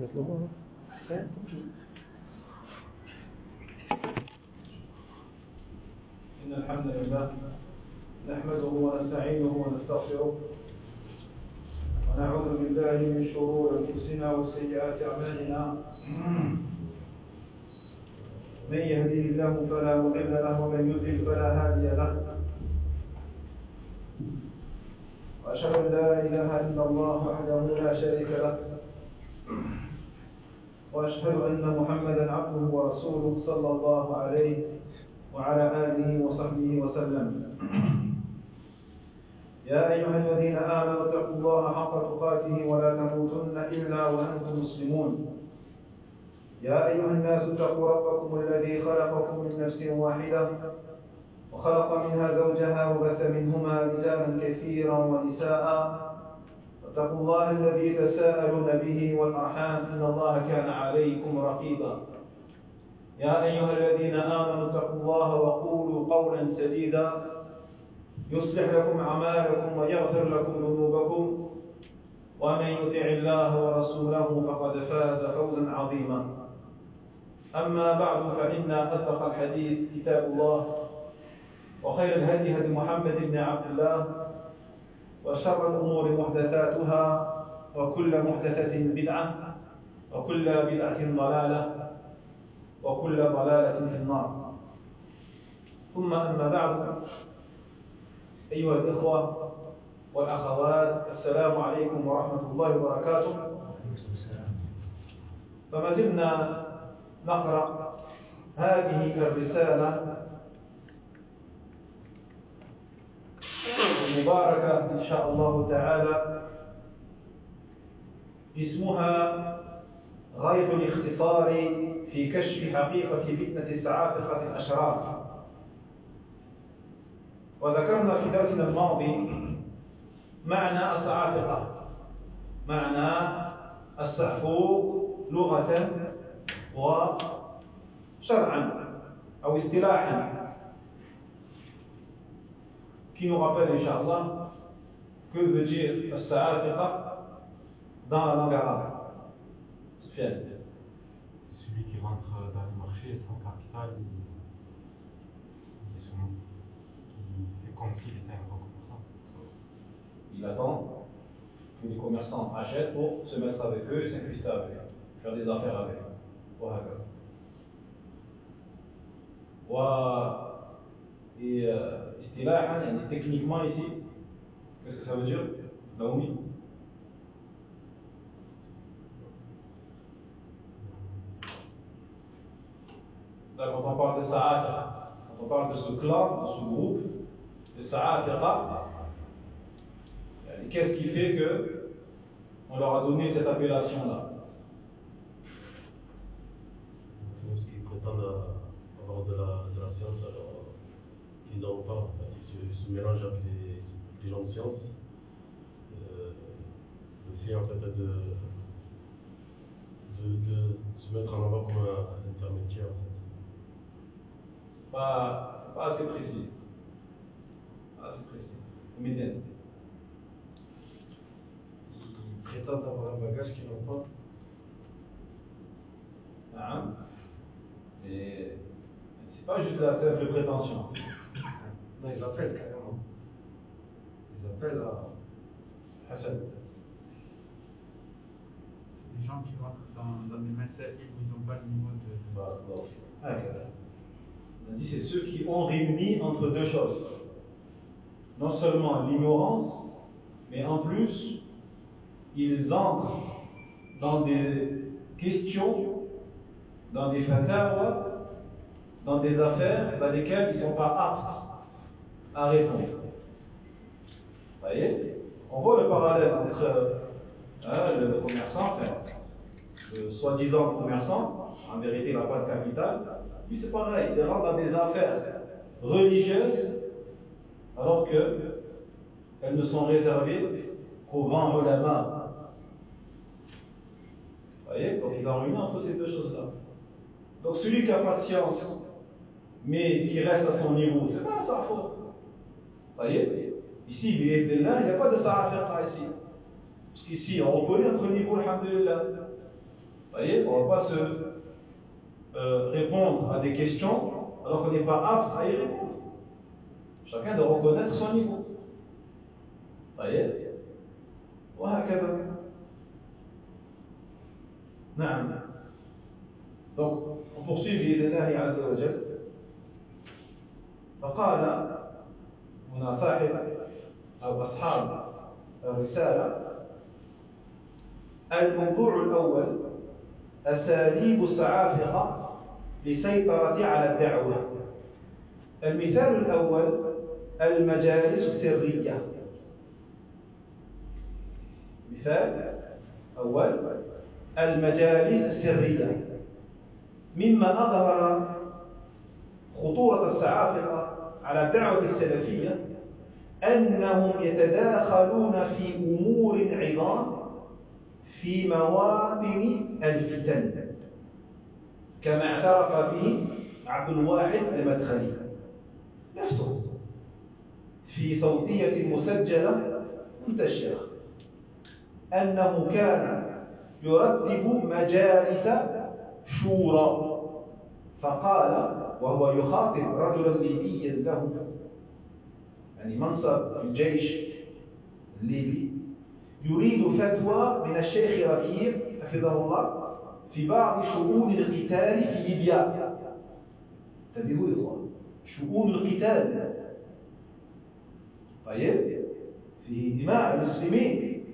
إن الحمد لله نحمده ونستعينه ونستغفره ونعوذ بالله من شرور أنفسنا وسيئات أعمالنا من يهديه الله فلا مضل له ومن يضلل فلا هادي له وأشهد أن لا إله إلا الله وحده لا شريك له وأشهد أن محمدًا عبده ورسوله صلى الله عليه وعلى آله وصحبه وسلم. يا أيها الذين آمنوا اتقوا الله حق تقاته ولا تموتن إلا وأنتم مسلمون. يا أيها الناس اتقوا ربكم الذي خلقكم من نفس واحدة وخلق منها زوجها وبث منهما رجالا كثيرا ونساء واتقوا الله الذي تساءلون به والأرحام إن الله كان عليكم رقيبا. يا أيها الذين آمنوا اتقوا الله وقولوا قولا سديدا يصلح لكم أعمالكم ويغفر لكم ذنوبكم ومن يطع الله ورسوله فقد فاز فوزا عظيما. أما بعد فإن أصدق الحديث كتاب الله وخير الهدي هدي محمد بن عبد الله وشر الأمور محدثاتها وكل محدثة بدعة وكل بدعة ضلالة وكل ضلالة في النار. ثم أما بعد أيها الإخوة والأخوات السلام عليكم ورحمة الله وبركاته. فما زلنا نقرأ هذه الرسالة المباركة إن شاء الله تعالى اسمها غاية الاختصار في كشف حقيقة فتنة السعافقة الأشراف. وذكرنا في درسنا الماضي معنى السعافقة، معنى السعفوق لغة وشرعا أو اصطلاحا، qui nous rappelle, Inch'Allah, que veut dire As-Sa'afiqa dans la langue arabe. Soufiane. C'est celui qui rentre dans le marché sans capital et qui fait comme s'il était un grand commerçant. Il attend que les commerçants achètent pour se mettre avec eux et s'incruster avec eux, faire des affaires avec eux. Et istilahan, techniquement ici, qu'est-ce que ça veut dire, Naomi? Là, quand on parle de Sa'afiqa, quand on parle de ce clan, de ce groupe, de Sa'afiqa, qu'est-ce qui fait que on leur a donné cette appellation-là? Parce qu'ils prétendent avoir de la science, alors ils n'ont pas. Ils se mélangent avec les gens de science. Le fait en fait de se mettre en avant comme un intermédiaire. En fait. C'est pas assez précis. Pas assez précis. Médine. Ils prétendent avoir un bagage qu'ils n'ont pas. Ah, et c'est pas juste la simple prétention. Non, ils appellent carrément. Ils appellent à Hassan. C'est des gens qui rentrent dans des masaïl où ils n'ont pas le niveau de... On a dit c'est ceux qui ont réuni entre deux choses. Non seulement l'ignorance, mais en plus, ils entrent dans des questions, dans des fatawa, dans des affaires dans lesquelles ils ne sont pas aptes à répondre. Vous voyez? On voit le parallèle entre le commerçant, le soi-disant commerçant, en vérité il n'a pas de capital, lui c'est pareil, il rentre dans des affaires religieuses alors qu'elles ne sont réservées qu'aux grands ulama. Vous voyez? Donc ils ont réuni entre ces deux choses-là. Donc celui qui n'a pas de science, mais qui reste à son niveau, c'est pas sa faute. Vous voyez? Ici, il n'y a pas de sa'afiqa ici. Parce qu'ici, on reconnaît notre niveau, alhamdulillah. voyez, on ne va pas se répondre à des questions alors qu'on n'est pas apte à y répondre. Chacun doit reconnaître son niveau. voyez, وهكذا. نعم. Donc, on poursuit بإذن الله عز وجل. فقال هنا صاحب أو أصحاب الرسالة: الموضوع الأول أساليب الصعافقة للسيطرة على الدعوة. المثال الأول المجالس السرية. مثال أول المجالس السرية. مما أظهر خطورة الصعافقة على الدعوة السلفية أنهم يتداخلون في أمور عظام في مواطن الفتن، كما اعترف به عبد الواحد المدخلي نفسه في صوتية مسجلة منتشرة، أنه كان يرتب مجالس شورى، فقال وهو يخاطب رجلا ليبيا له يعني منصب في الجيش الليبي، يريد فتوى من الشيخ ربيع حفظه الله في بعض شؤون القتال في ليبيا. انتبهوا يا اخوان، شؤون القتال، طيب، فيه دماء المسلمين.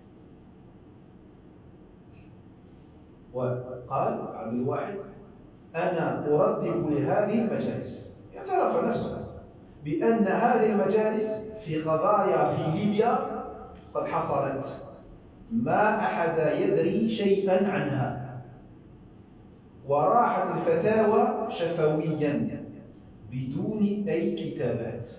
وقال عبد الواحد: أنا أرتب لهذه المجالس. اعترف نفسه بأن هذه المجالس في قضايا في ليبيا قد حصلت ما أحد يدري شيئا عنها، وراحت الفتاوى شفويا بدون أي كتابات.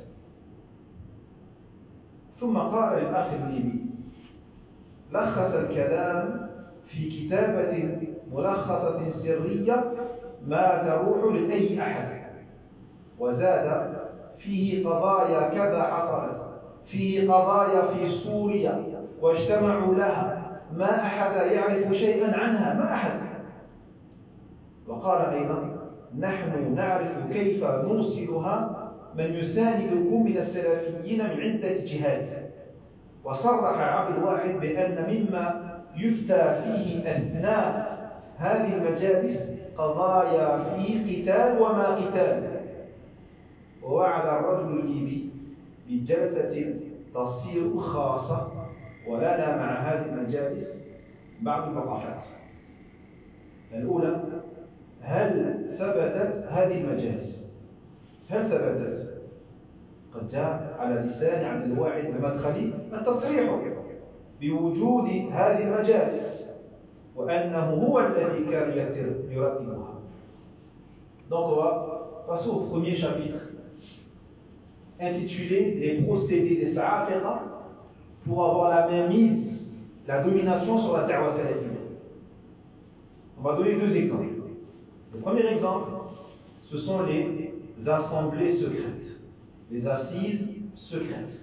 ثم قال للأخ الليبي: لخص الكلام في كتابة ملخصة سرية ما تروح لأي أحد، وزاد: فيه قضايا كذا حصلت، فيه قضايا في سوريا واجتمعوا لها ما أحد يعرف شيئا عنها، ما أحد. وقال أيضا: نحن نعرف كيف نوصلها من يساندكم من السلفيين من عدة جهات. وصرح عبد الواحد بأن مما يفتى فيه أثناء هذه المجالس قضايا فيه قتال وما قتال. ووعد الرجل الليبي بجلسة تصير خاصة ولنا مع هذه المجالس بعض الوقفات. الأولى: هل ثبتت هذه المجالس؟ هل ثبتت؟ قد جاء على لسان عبد الواحد المدخلي التصريح بوجود هذه المجالس وأنه هو الذي كان يرتبها. Donc on va passer au premier chapitre intitulé Les procédés des Sa'afiqa pour avoir la mainmise, la domination sur la da'wa salafiyya. On va donner deux exemples. Le premier exemple, ce sont les assemblées secrètes, les assises secrètes.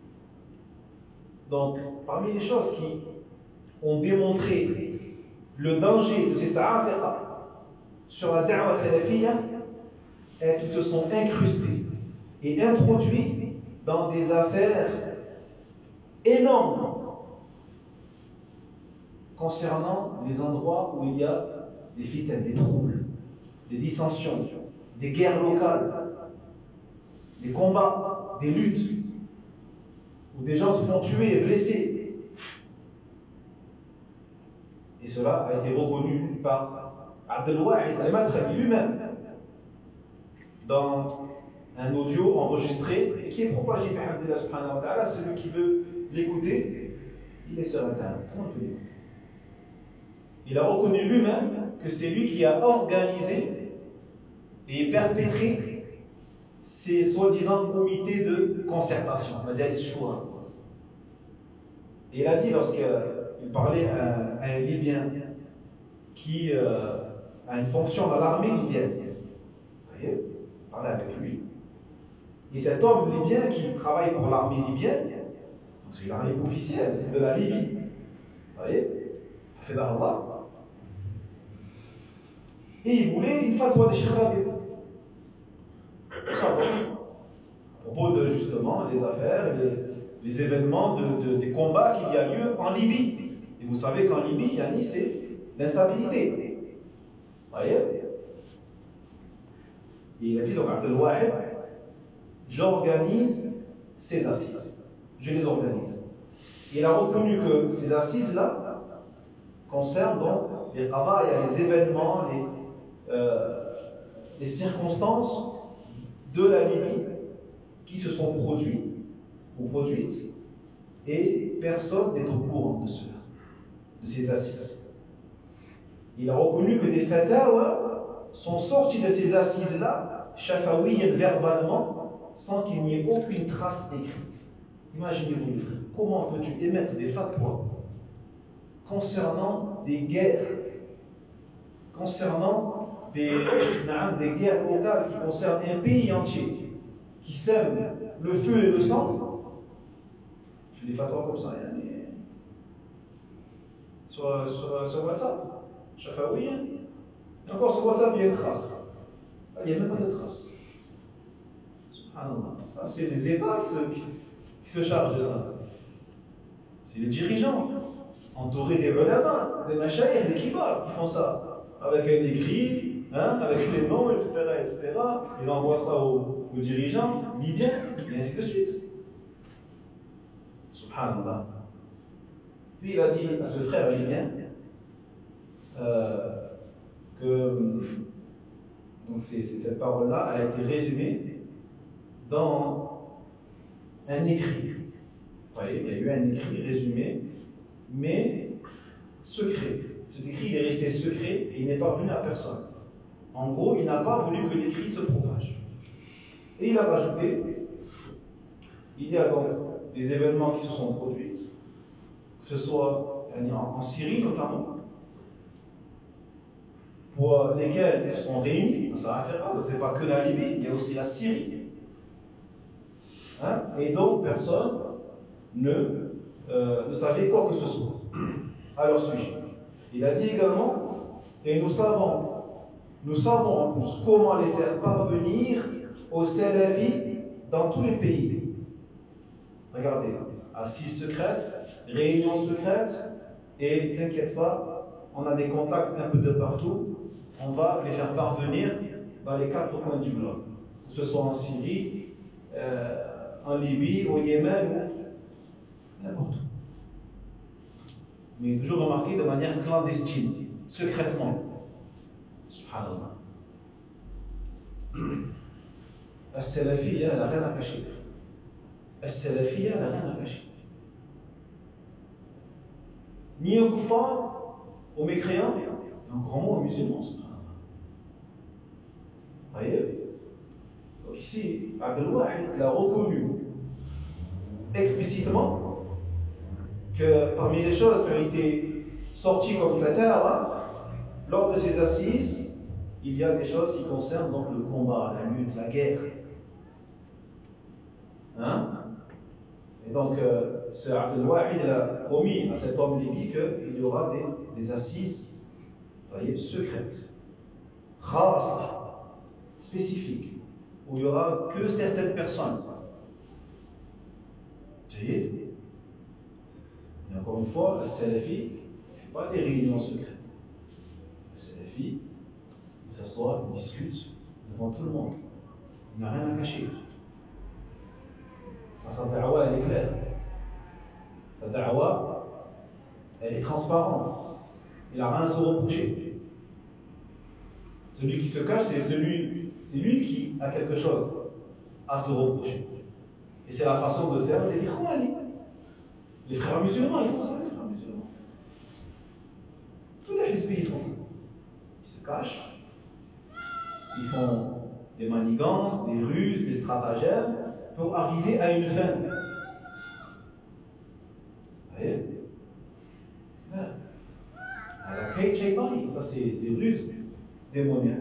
Donc, parmi les choses qui ont démontré le danger de ces Sa'afiqa sur la da'wa salafiyya est qu'ils se sont incrustés et introduits dans des affaires énormes concernant les endroits où il y a des fitnes, des troubles, des dissensions, des guerres locales, des combats, des luttes, où des gens se font tuer et blessés. Et cela a été reconnu par Abdel Wahid al-Madkhali lui-même dans un audio enregistré et qui est propagé par Abdullah subhanahu wa ta'ala. Celui qui veut l'écouter, il est sur Internet. Comment on peut l'écouter? Il a reconnu lui-même que c'est lui qui a organisé et perpétré ces soi-disant comités de concertation, Majalis Shura. Et il a dit, lorsqu'il parlait à un Libyen qui a une fonction dans l'armée libyenne, vous voyez, il parlait avec lui. Et cet homme libyen qui travaille pour l'armée libyenne, c'est l'armée officielle de la Libye, vous voyez, fait d'Allah, Et il voulait une fatwa des Cheikh Rabi. Tout simplement. À propos de justement les affaires, les événements des combats qu'il y a lieu en Libye. Et vous savez qu'en Libye, Yannis, c'est l'instabilité. Vous voyez? Et il a dit donc Abdel Wahid, j'organise ces assises. Je les organise. Il a reconnu que ces assises-là concernent donc les qadaya, les événements, les circonstances de la Libye qui se sont produits ou produites, et personne n'est au courant de cela, de ces assises. Il a reconnu que des fatawa sont sortis de ces assises-là, shafawiyan, verbalement, sans qu'il n'y ait aucune trace écrite. Imaginez-vous, comment peux-tu émettre des fatwas concernant des guerres, concernant des guerres locales qui concernent un pays entier, qui sème le feu et le sang? Tu fais des fatwas comme ça, sur WhatsApp, shafawiyan. Et encore sur WhatsApp, il y a une trace. Il n'y a même pas de trace. Subhanallah. Ça, c'est les États qui se chargent de ça. C'est les dirigeants, entourés des ulama, des mashayikh, des kibar, qui font ça. Avec un écrit, avec les noms, etc., etc. Ils envoient ça aux dirigeants libyens, et ainsi de suite. Subhanallah. Puis il a dit à ce frère libyen que donc cette parole-là a été résumée dans un écrit. Vous voyez, il y a eu un écrit résumé, mais secret. Cet écrit il est resté secret et il n'est pas venu à personne. En gros, il n'a pas voulu que l'écrit se propage. Et il a rajouté, il y a donc des événements qui se sont produits, que ce soit en Syrie notamment, pour lesquels ils sont réunis, ça va faire, ce n'est pas que la Libye, il y a aussi la Syrie. Et donc personne ne savait quoi que ce soit à leur sujet. Il a dit également, et nous savons en plus comment les faire parvenir aux salafis dans tous les pays. Regardez, assises secrètes, réunions secrètes, et t'inquiète pas, on a des contacts un peu de partout, on va les faire parvenir dans les 4 coins du globe, que ce soit en Syrie, en Libye, au Yémen, n'importe où. Mais toujours remarqué de manière clandestine, secrètement. Subhanallah. As-Salafiyya, elle n'a rien à cacher. As-Salafiyya, elle n'a rien à cacher. Ni aux kuffars, aux mécréants, et encore moins aux musulmans. Vous voyez? Donc ici, Abdel Wahid l'a reconnu explicitement que parmi les choses qui ont été sorties comme fatwa, lors de ces assises, il y a des choses qui concernent donc le combat, la lutte, la guerre. Et donc, ce Abdel Wahid a promis à cet homme libye qu'il y aura des assises, vous voyez, secrètes, khassa, spécifiques, où il n'y aura que certaines personnes. Vous voyez? Et encore une fois, le Salafi ne fait pas des réunions secrètes. Le Salafi, il s'assoit, il discute devant tout le monde. Il n'a rien à cacher. Sa da'wa, elle est claire. Sa da'wa, elle est transparente. Il n'a rien à se reprocher. Celui qui se cache, c'est lui qui a quelque chose à se reprocher. Et c'est la façon de faire des ikhwani. Les frères musulmans, ils font ça, les frères musulmans. Tous les hizbis, ils font ça. Ils se cachent, ils font des manigances, des ruses, des stratagèmes pour arriver à une fin. Vous voyez? À la Kate Shaitani, ça c'est des ruses démoniaques.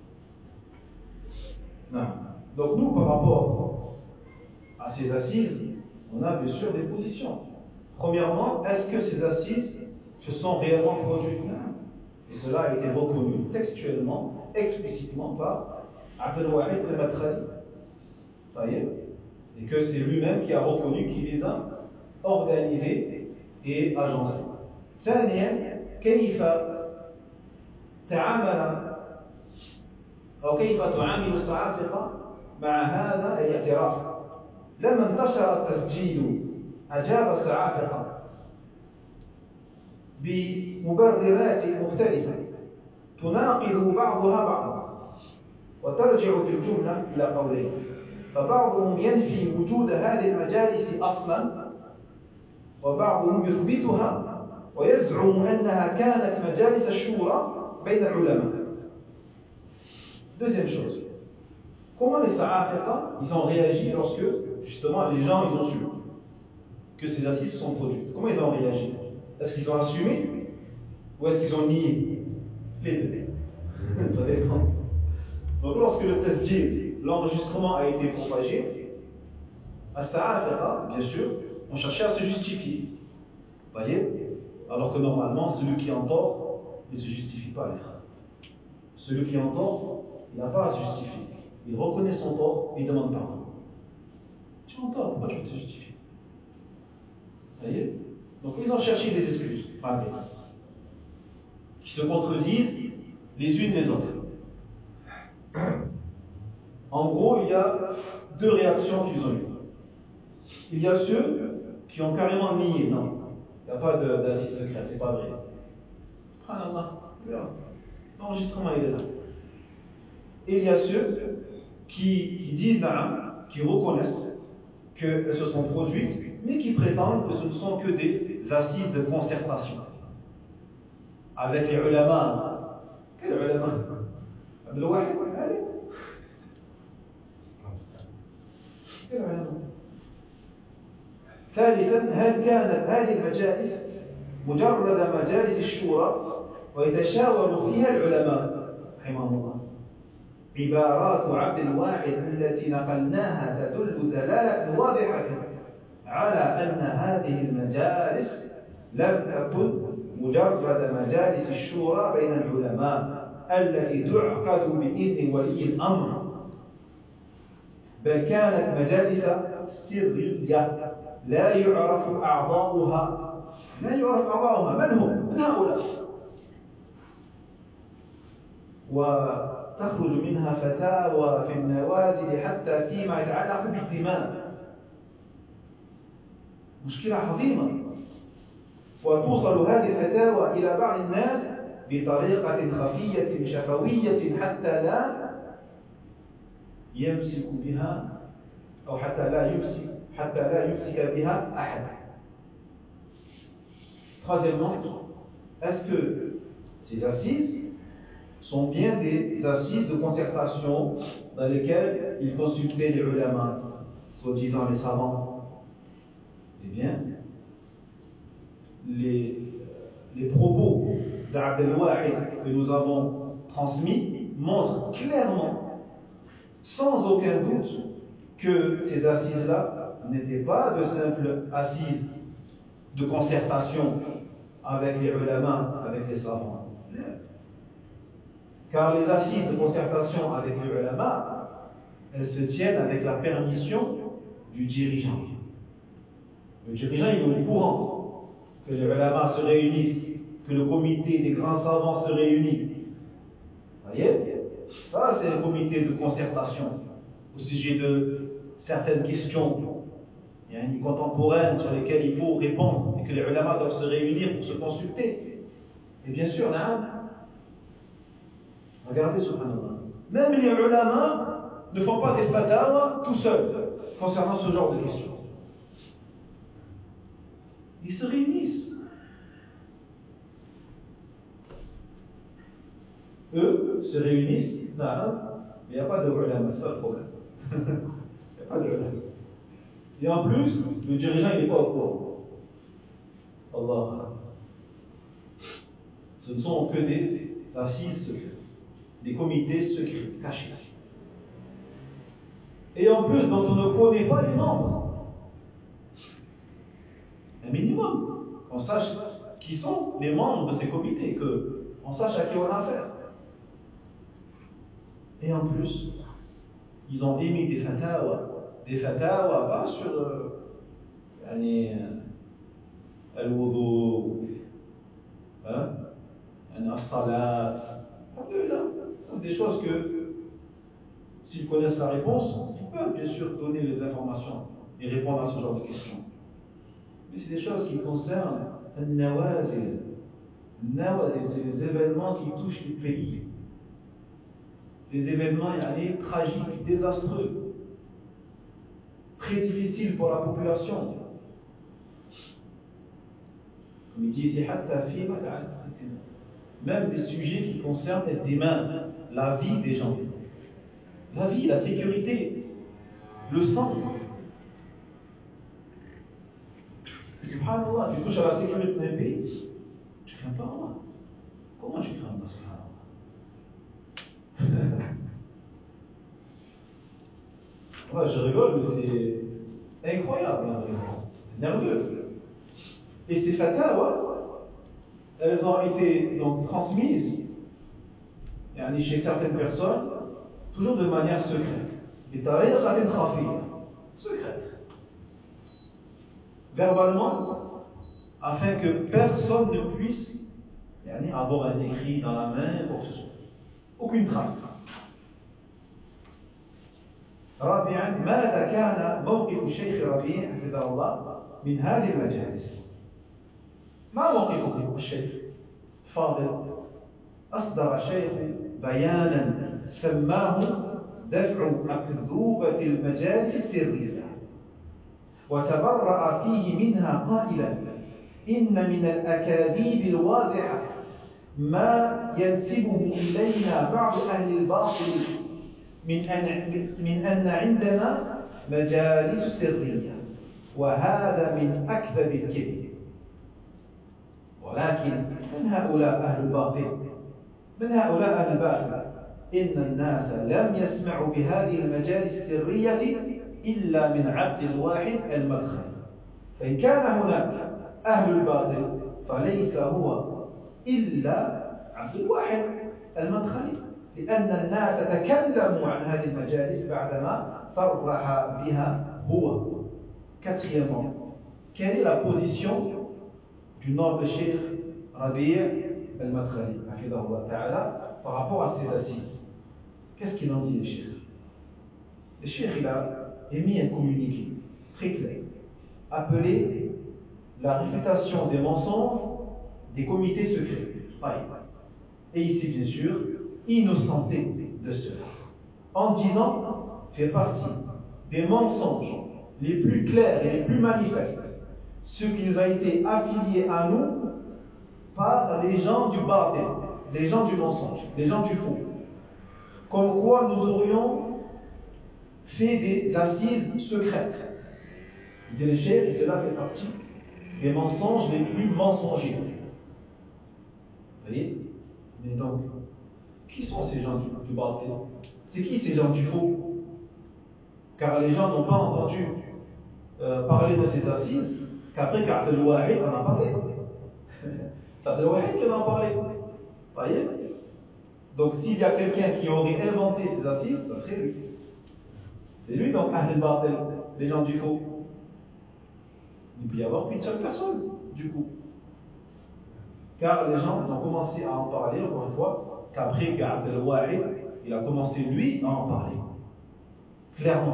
Non. Donc nous, par rapport à ces assises, on a bien sûr des positions. Premièrement, est-ce que ces assises se sont réellement produites? Non. Et cela a été reconnu textuellement, explicitement par Abdel Wahid al-Madkhali. Et que c'est lui-même qui a reconnu qu'il les a organisés et agencés. ثانيا كيف تعامل أو كيف تعامل الصعافقة مع هذا الاعتراف؟ لما انتشر التسجيل أجاب الصعافقة بمبررات مختلفة تناقض بعضها بعضا وترجع في الجملة إلى قولين. فبعضهم ينفي وجود هذه المجالس أصلا وبعضهم يثبتها ويزعم أنها كانت مجالس الشورى بين العلماء. Deuxième chose, comment les Sa'afiqa, ils ont réagi lorsque, justement, les gens, ils ont su que ces assises sont produites? Comment ils ont réagi? Est-ce qu'ils ont assumé ou est-ce qu'ils ont nié? Les deux. Ça dépend. Donc lorsque le tasjil, l'enregistrement a été propagé, à Sa'afiqa, bien sûr, on cherchait à se justifier. Vous voyez? Alors que normalement, celui qui est en tort ne se justifie pas, les frères. Celui qui est en tort, il n'a pas à se justifier. Il reconnaît son tort et il demande pardon. Tu es en tort, pourquoi tu veux te justifier? Vous voyez? Donc ils ont cherché des excuses, qui se contredisent les unes les autres. En gros, il y a deux réactions qu'ils ont eues. Il y a ceux qui ont carrément nié, non, il n'y a pas d'assise secrète, c'est pas vrai. Subhanallah, l'enregistrement il est là. Et il y a ceux qui disent, qui reconnaissent qu'elles se sont produites, mais qui prétendent que ce ne sont que des assises de concertation. Avec les ulama. Quels ulama? Abdel Wahid, allez. Quels ulama? ثالثا هل كانت هذه المجالس مجرد مجالس الشورى ويتشاور فيها العلماء رحمهم الله؟ عبارات عبد الواحد التي نقلناها تدل دلالة واضحة على أن هذه المجالس لم تكن مجرد مجالس الشورى بين العلماء التي تعقد بإذن ولي الأمر، بل كانت مجالس سرية لا يعرف أعضاؤها. من هم؟ من هؤلاء؟ وتخرج منها فتاوى في النوازل حتى فيما يتعلق بالدماء. مشكلة عظيمة. وتوصل هذه الفتاوى إلى بعض الناس بطريقة خفية شفوية حتى لا يمسك بها أو حتى لا يمسك بها أحد. Troisièmement, est-ce que ces assises sont bien des assises de concertation dans lesquelles ils consultaient les ulama, soi-disant les savants? Eh bien, les propos d'Abdel Wahid que nous avons transmis montrent clairement, sans aucun doute, que ces assises-là n'étaient pas de simples assises de concertation avec les ulama, avec les savants. Car les assises de concertation avec les ulama, elles se tiennent avec la permission du dirigeant. Le dirigeant, il est au courant que les ulama se réunissent, que le comité des grands savants se réunit. Vous voyez? Ça, c'est le comité de concertation au sujet de certaines questions contemporaines sur lesquelles il faut répondre et que les ulama doivent se réunir pour se consulter. Et bien sûr, regardez subhanallah, même les ulama ne font pas des fatawa tout seuls concernant ce genre de questions. Ils se réunissent. Eux se réunissent, mais il n'y a pas de ulama, c'est ça le problème. Il n'y a pas de ulama. Et en plus, le dirigeant il n'est pas au courant. Allah. Ce ne sont que des assises secrètes, des comités secrets, cachés. Et en plus, dont on ne connaît pas les membres. Un minimum. Qu'on sache qui sont les membres de ces comités, On sache à qui on a affaire. Et en plus, ils ont émis des fatwas pas sur al-wudu, as-salat, des choses que, s'ils connaissent la réponse, ils peuvent bien sûr donner les informations et répondre à ce genre de questions. Mais c'est des choses qui concernent al-nawazil. Nawazil, c'est les événements qui touchent les pays. Des événements tragiques, désastreux, très difficiles pour la population. Comme il dit ici, même des sujets qui concernent la vie des gens. La vie, la sécurité, le sang. Subhanallah, tu touches à la sécurité d'un pays, tu ne crains pas Allah. Comment tu crains Allah, subhanallah? Ouais, je rigole, mais c'est incroyable, c'est nerveux. Et ces fatwas, elles ont été donc transmises chez certaines personnes, toujours de manière secrète. Secrète. Verbalement, afin que personne ne puisse avoir un écrit dans la main pour que ce soit. Aucune trace. رابعا ماذا كان موقف الشيخ ربيع حفظه الله من هذه المجالس؟ ما موقفه الشيخ فاضل؟ أصدر الشيخ بيانا سماه دفع أكذوبة المجالس السرية وتبرأ فيه منها قائلا إن من الأكاذيب الواضحة ما ينسبه إلينا بعض أهل الباطل من أن عندنا مجالس سرية وهذا من أكذب الكذب ولكن من هؤلاء أهل الباطل؟ من هؤلاء أهل الباطل؟ إن الناس لم يسمعوا بهذه المجالس السرية إلا من عبد الواحد المدخلي فإن كان هناك أهل الباطل فليس هو إلا عبد الواحد المدخلي لأن الناس تكلموا عن هذه المجالس بعدما صرح بها هو. Quatrièmement, quelle est la position du noble cheikh Rabi' al-Madkhali par rapport à ces assises? Qu'est-ce qu'il en dit, le cheikh? Le cheikh, il a émis un communiqué très clair, appelé la réfutation des mensonges des comités secrets. Et ici, bien sûr, innocenté de cela, en disant fait partie des mensonges les plus clairs et les plus manifestes, ce qui nous a été affilié à nous par les gens du bardel, les gens du mensonge, les gens du faux. Comme quoi nous aurions fait des assises secrètes. Il dit le cheikh, et cela fait partie des mensonges les plus mensongers. Vous voyez? Mais donc, qui sont ces gens du bardel? C'est qui ces gens du faux? Car les gens n'ont pas entendu parler de ces assises qu'après qu'Abdel Wahid en a parlé. C'est Abdel Wahid qui en a parlé. Vous voyez? Donc s'il y a quelqu'un qui aurait inventé ces assises, ça serait lui. C'est lui donc Ahl al-Batil, les gens du faux. Il ne peut y avoir qu'une seule personne, du coup. Car les gens ont commencé à en parler, encore une fois, qu'après qu'Abdel Wahid, il a commencé lui à en parler. Clairement.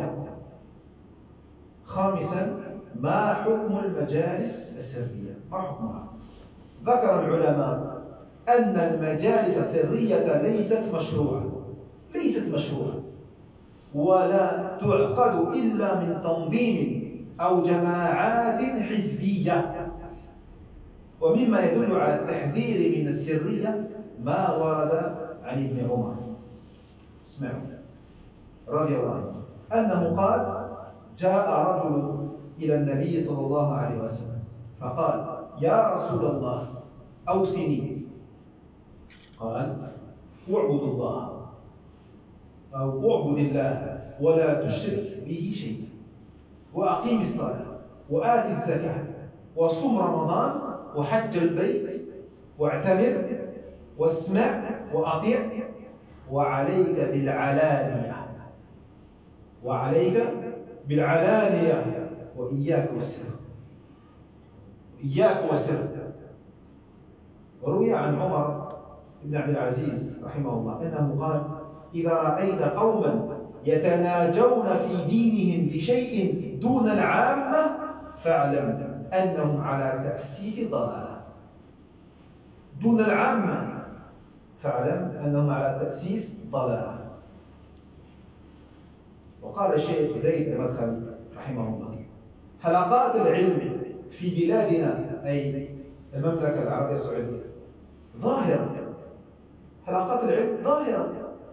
خامسا ما حكم المجالس السرية؟ ما حكمها؟ ذكر العلماء أن المجالس السرية ليست مشروعة ولا تعقد إلا من تنظيم أو جماعات حزبية ومما يدل على التحذير من السرية ما ورد عن ابن عمر اسمعوا رضي الله عنه أنه قال جاء رجل إلى النبي صلى الله عليه وسلم فقال يا رسول الله أوصني قال اعبد الله أو اعبد الله ولا تشرك به شيئا وأقيم الصلاة وآت الزكاة وصم رمضان وحج البيت واعتمر واسمع وأطيع وعليك بالعلانية وعليك بالعلانية وإياك والسر إياك والسر. وروي عن عمر بن عبد العزيز رحمه الله أنه قال إذا رأيت قوما يتناجون في دينهم بشيء دون العامة فاعلم أنهم على تأسيس ضلالة. دون العامة فاعلم أنهم على تأسيس ضلالة. وقال الشيخ زيد المدخلي رحمه الله حلقات العلم في بلادنا أي المملكة العربية السعودية ظاهرة. حلقات العلم ظاهرة.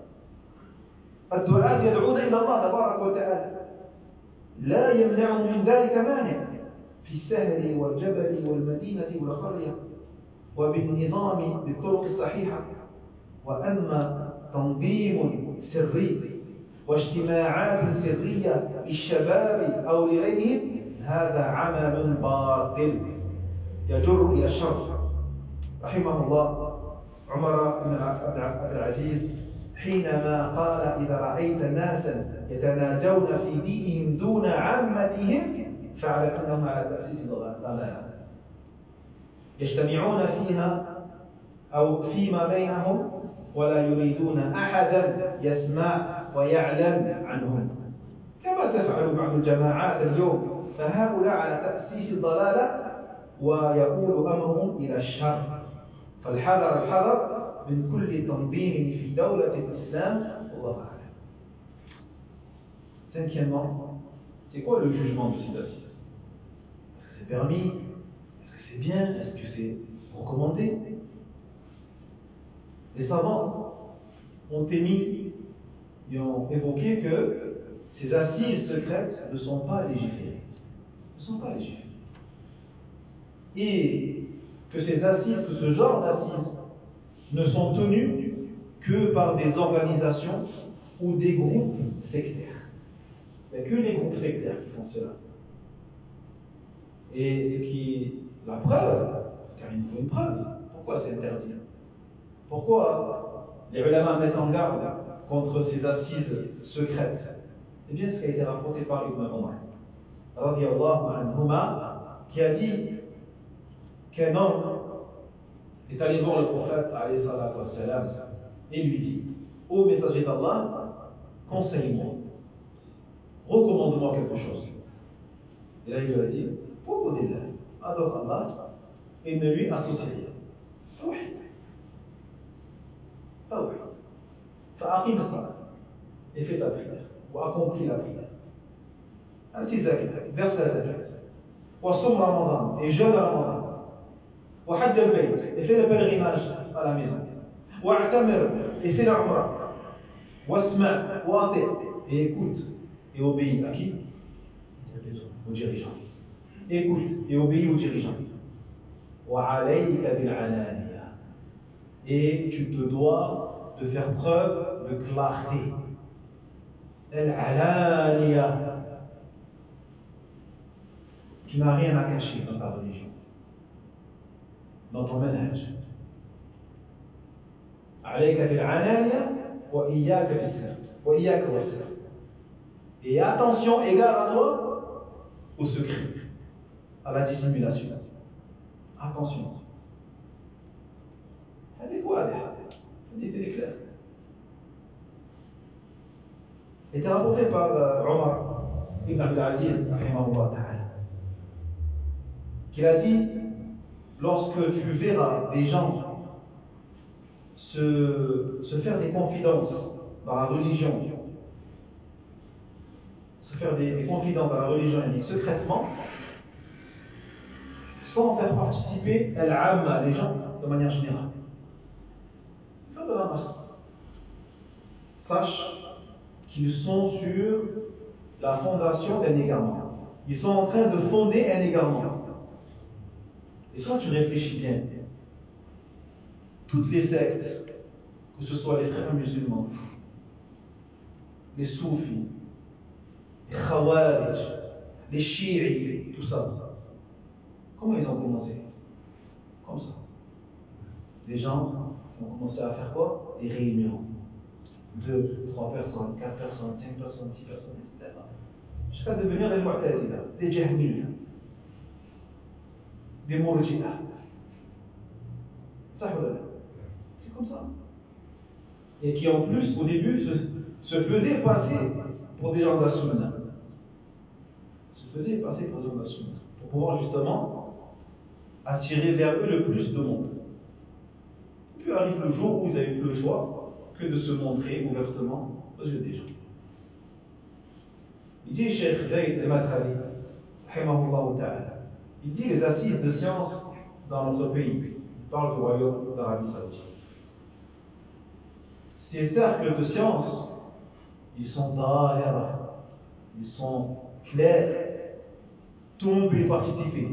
الدعاة يدعون إلى الله تبارك وتعالى لا يمنعهم من ذلك مانع في السهل والجبل والمدينة والقرية وبالنظام بالطرق الصحيحة. وأما تنظيم سري واجتماعات سرية للشباب أو لغيرهم هذا عمل باطل يجر إلى الشر. رحمه الله عمر بن عبد العزيز حينما قال إذا رأيت ناسا يتناجون في دينهم دون عامتهم فاعلم أنهم على تأسيس ضلالة يجتمعون فيها أو فيما بينهم ولا يريدون أحدا يسمع ويعلم عنهم كما تفعل بعض الجماعات اليوم. فهؤلاء على تأسيس الضلالة ويقول أمرهم إلى الشر. فالحذر الحذر من كل تنظيم في دولة الإسلام والله أعلم. Cinquièmement, c'est quoi le jugement de ces assises? Est-ce que c'est permis? Est-ce que c'est bien? Est-ce que c'est recommandé? Les savants ont émis et ont évoqué que ces assises secrètes ne sont pas légiférées. Ne sont pas légiférées. Et que ces assises, que ce genre d'assises ne sont tenues que par des organisations ou des groupes sectaires. Il n'y a que les groupes sectaires qui font cela. Et ce qui est la preuve, car il nous faut une preuve, pourquoi c'est interdit? Pourquoi les ulama mettent en garde contre ces assises secrètes? Eh bien, ce qui a été rapporté par Ibn Omar, radiyallahu anhuma, qui a dit qu'un homme est allé voir le prophète, alayhi salatu wassalam, et lui dit: ô messager d'Allah, conseille-moi, recommande-moi quelque chose. Et là, il lui a dit: adore Allah et ne lui associe rien. فأقيم الصلاة et fais ta prière ou accomplis la prière. Anti zakat, verse la zakat. وصوم رمضان et jeûne Ramadan. وحج البيت et fais le pèlerinage à la maison. واعتمر et fais la umrah. واسمع وأطع et écoute et obéis à qui? Aux dirigeants. Écoute et obéis aux dirigeants. وعليك بالعنانية et tu te dois de faire preuve de clarté. Al-alaniya. Tu n'as rien à cacher dans ta religion, dans ton manhaj. Alayka bil-alaniya wa iyyaka bis-sir wa iyyaka was-sir. Et attention égale à toi au secret, à la dissimulation. Attention. Hadith wadih, hadith clair. Était rapporté par Omar ibn Abd al-Aziz, qu'il a dit: lorsque tu verras des gens se faire des confidences dans la religion, se faire des confidences dans la religion, il dit secrètement, sans faire participer al-amma, les gens de manière générale. Faire de la masse. Sache qu'ils sont sur la fondation d'un égarement. Ils sont en train de fonder un égarement. Et quand tu réfléchis bien, toutes les sectes, que ce soit les frères musulmans, les soufis, les khawarij, les chiites, tout ça, comment ils ont commencé? Comme ça. Des gens Ils vont commencer à faire quoi? Des réunions. 2, 3 personnes, 4 personnes, 5 personnes, 6 personnes, etc. Jusqu'à devenir des Mu'tazila, des Jahmiya, des Murji'a. Ça, c'est comme ça. Et qui en plus, au début, se faisaient passer pour des gens de la Sunna. Se faisaient passer pour des gens de la Sunna. Pour pouvoir justement attirer vers eux le plus de monde. Puis arrive le jour où ils n'avaient plus le choix que de se montrer ouvertement aux yeux des gens. Il dit Cheikh Zayd al-Madkhali, il dit les assises de science dans notre pays, dans le royaume d'Arabie Saoudite. Ces cercles de science, ils sont dahira, ils sont clairs, tout le monde peut y participer.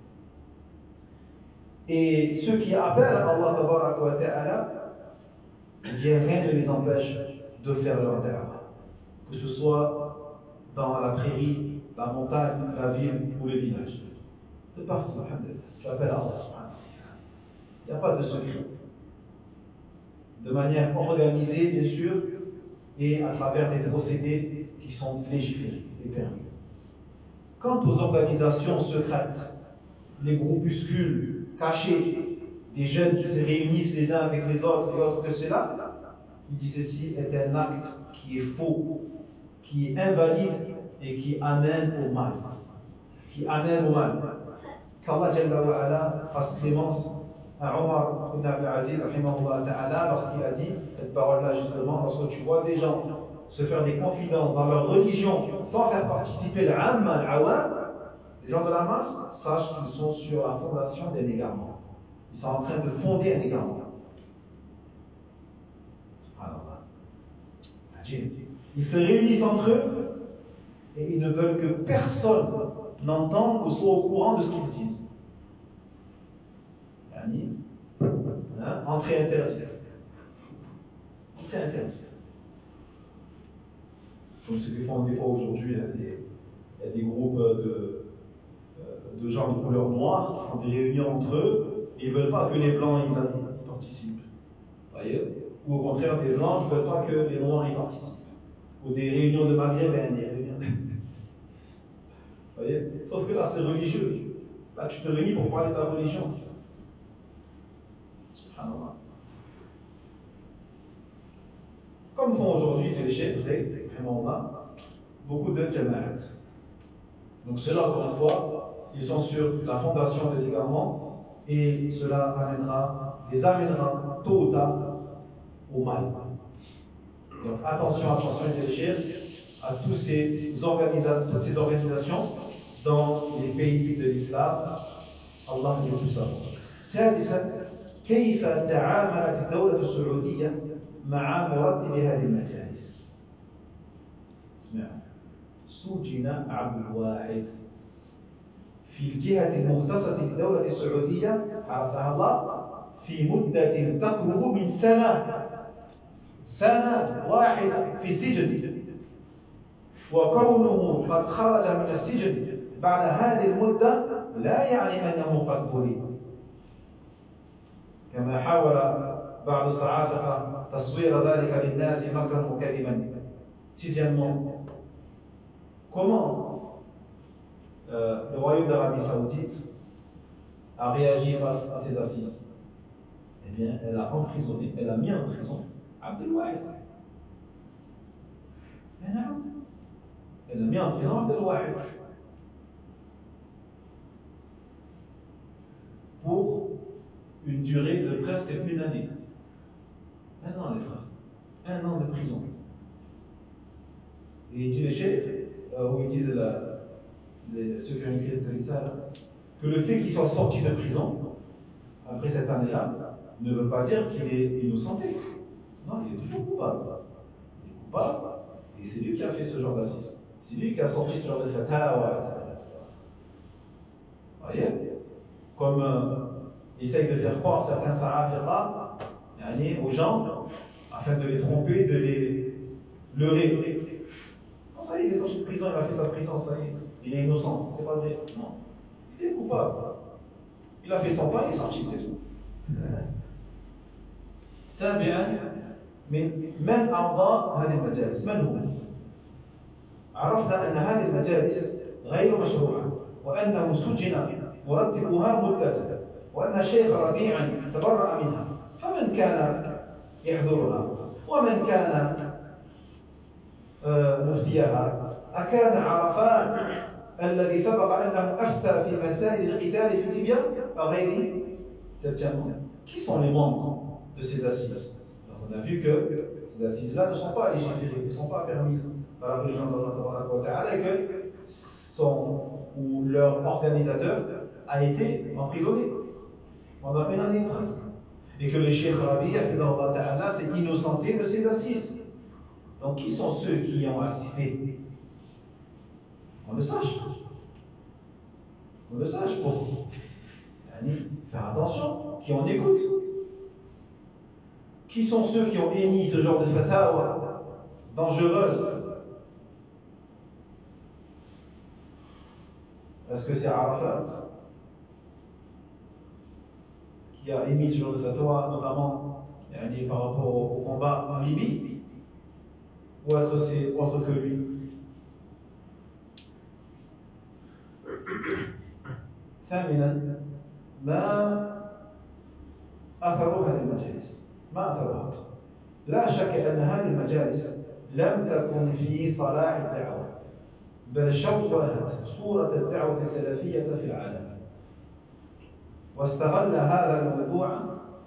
Et ceux qui appellent Allah Tabaraka wa Ta'ala, rien ne les empêche de faire leur da'wah. Que ce soit dans la prairie, la montagne, la ville ou le village. De partout, alhamdulillah. Tu appelles à Allah subhanahu wa ta'ala. Il n'y a pas de secret. De manière organisée, bien sûr, et à travers des procédés qui sont légiférés et permis. Quant aux organisations secrètes, les groupuscules cachés, des jeunes qui se réunissent les uns avec les autres et autres que cela, il dit ceci est un acte qui est faux, qui est invalide et qui amène au mal. Qui amène au mal. Qu'Allah Jalla wa Ala fasse clémence à Omar ibn Abdul Aziz lorsqu'il a dit cette parole-là justement, lorsque tu vois des gens se faire des confidences dans leur religion sans faire participer l'amma, l'awam, les gens de la masse, sachent qu'ils sont sur la fondation d'un égarement. Ils sont en train de fonder un égarement. Ils se réunissent entre eux et ils ne veulent que personne n'entende ou soit au courant de ce qu'ils disent. Entrée interdite. Entrée interdite. Comme ce qu'ils font des fois aujourd'hui, il y a des groupes de gens de couleur noire qui font des réunions entre eux et ils ne veulent pas que les blancs y participent. Vous voyez? Ou au contraire, des blancs qui ne veulent pas que les noirs y participent. Ou des réunions de maghrébins, des réunions de... Vous voyez? Sauf que là, c'est religieux. Là, tu te réunis pour parler de ta religion. Subhanallah. Comme font aujourd'hui les chefs, beaucoup de jama'at. Donc cela, encore une fois, ils sont sur la fondation de l'égarement et cela les amènera tôt ou tard au mal. Donc attention, réfléchir à toutes ces organisations dans les pays de l'islam. Allah nous tout ça. سادسا كيف تعاملت الدولة السعودية مع مرتب هذه المجالس؟ اسمع. سجن عبد الواحد في الجهة المختصة بالدولة السعودية حرسها الله في مدة تقرب من سنة واحدة في السجن وكونه قد خرج من السجن بعد هذه المدة لا يعني أنه قد برئ كما حاول بعض الصحافة تصوير ذلك للناس مكرا وكذبا. Sixièmement, comment le royaume d'Arabie Saoudite a réagi face à ces assises? Eh bien, elle a emprisonné, elle a mis en prison Abdel Wahid. Elle a mis en prison Abdel Wahid pour une durée de presque une année. 1 an, les frères. 1 an de prison. Et il dit les chefs, où ils disent ceux qui ont écrit cette risale, que le fait qu'ils soient sortis de prison après cette année-là ne veut pas dire qu'il est innocenté. Non, il est toujours coupable. Il est coupable et c'est lui qui a fait ce genre d'assise. C'est lui qui a sorti ce genre de fatawa, etc. Vous voyez? Comme essaye de faire croire certains sahafirqa aux gens afin de les tromper, de les leurrer. Non, ça y est, il est sorti de prison, il a fait sa prison, ça y est, il est innocent. C'est pas vrai. Non, il est coupable. Il a fait son pas, il est sorti, c'est tout. سابعا من أعضاء هذه المجالس؟ من هم؟ عرفنا أن هذه المجالس غير مشروعة وأنه سجن مرتبها مدة وأن الشيخ ربيعا تبرأ منها، فمن كان يحضرها ومن كان مفتيها؟ أكان عرفات الذي سبق أنه أفتى في مسائل القتال في ليبيا غيره؟ Qui sont les membres de ces assises? Alors, on a vu que ces assises-là ne sont pas légiférées, ne sont pas permises par la religion d'Allah et que leur organisateur a été emprisonné pendant une année presque. Et que le Cheikh Rabi s'est innocenté de ces assises. Donc, qui sont ceux qui y ont assisté? On le sache. On le sache pour faire attention, qui en écoute. Qui sont ceux qui ont émis ce genre de fatawa dangereuse? Est-ce que c'est Arafat qui a émis ce genre de fatwa, notamment par rapport au combat en Libye? Ou est-ce que c'est autre que lui? ثامنا ما أثر هذه المجالس؟ ما أثرها؟ لا شك أن هذه المجالس لم تكن في صلاح الدعوة، بل شوهت صورة الدعوة السلفية في العالم، واستغل هذا الموضوع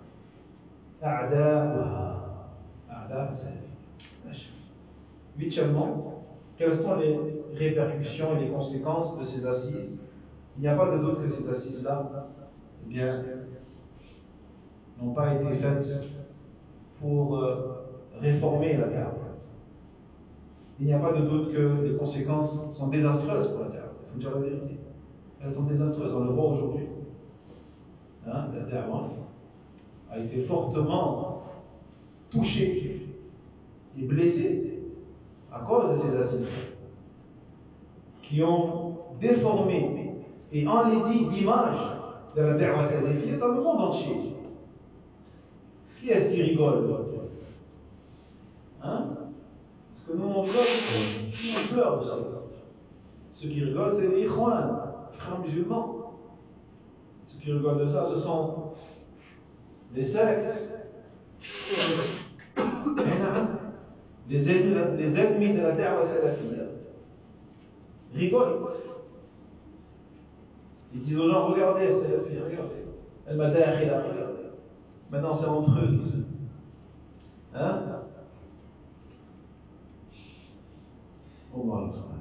أعداء السلفية. Huitièmement, quelles sont les répercussions et les conséquences de ces assises? Il n'y a pas de doute que ces assises-là, eh bien, n'ont pas été faites pour réformer la terre. Il n'y a pas de doute que les conséquences sont désastreuses pour la terre. Il faut dire la vérité. Elles sont désastreuses, on le voit aujourd'hui. La terre a été fortement touchée et blessée à cause de ces assises qui ont déformé et enlaidi l'image de la da'wa salafiyya dans le monde entier. Qui est-ce qui rigole? Parce que nous on rigole, on pleure aussi. Ceux qui rigolent, c'est les ikhwan, frères musulmans. Ceux qui rigolent de ça, ce sont les sectes, les ennemis de la da'wa salafiyya. Rigolent. Ils disent aux gens, regardez, Salafi, regardez. Al-Madakhila, regardez. Maintenant, c'est entre eux qui se... الله المستعان.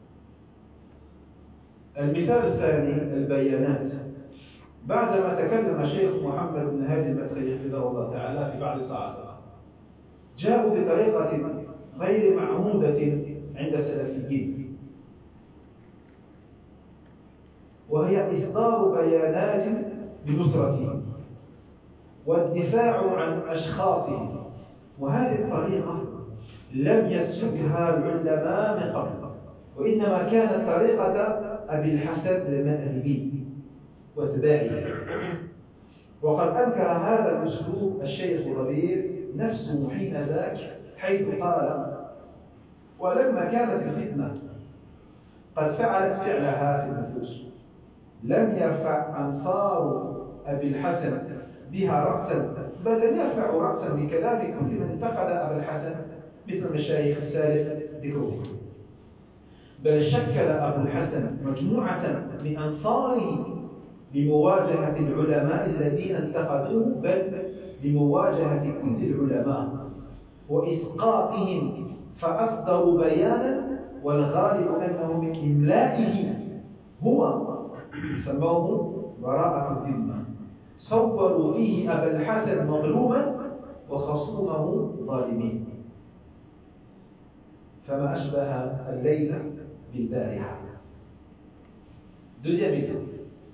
المثال الثاني البيانات. بعدما تكلم الشيخ محمد بن هادي المدخلي حفظه الله تعالى في بعض الصحابة، جاءوا بطريقة غير معهودة عند السلفيين، وهي إصدار بيانات بنصرتهم والدفاع عن أشخاصهم، وهذه الطريقة لم يسلكها العلماء من قبل، وإنما كانت طريقة أبي الحسن المأربي واتباعه. وقد أنكر هذا الأسلوب الشيخ ربيع نفسه حين ذاك، حيث قال: ولما كانت الفتنة قد فعلت فعلها في النفوس لم يرفع أنصار أبي الحسن بها رأسا، بل لم يرفعوا رأسا بكلام كل من انتقد أبا الحسن مثل المشايخ السالف ذكرهم، بل شكل أبو الحسن مجموعة من أنصاره لمواجهة العلماء الذين انتقدوه، بل لمواجهة كل العلماء وإسقاطهم، فأصدروا بيانا والغالب أنه من إملائه هو سموه براءة الذمة، صوروا فيه أبا الحسن مظلوما وخصومه ظالمين، فما أشبه الليلة بالبارحة. Deuxième exemple,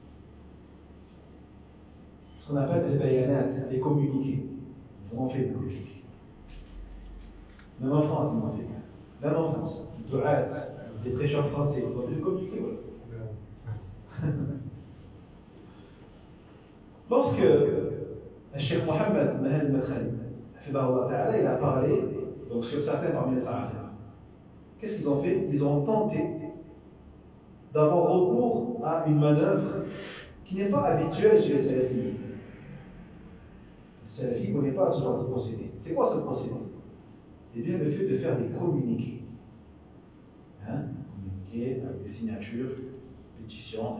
ce qu'on appelle les bayanat, les communiqués. Ils ont fait des communiqués. Même en France, ils ont fait. Même en France, des prêcheurs français, ils ont fait des communiqués. Voilà. Lorsque le Cheikh Mohammed Mahal Madkhali il a parlé donc, sur certains parmi les Salafis. Qu'est-ce qu'ils ont fait? Ils ont tenté d'avoir recours à une manœuvre qui n'est pas habituelle chez les Salafis. Les Salafis ne connaissent pas ce genre de procédé. C'est quoi ce procédé? Eh bien, le fait de faire des communiqués. Communiqués avec des signatures, pétitions,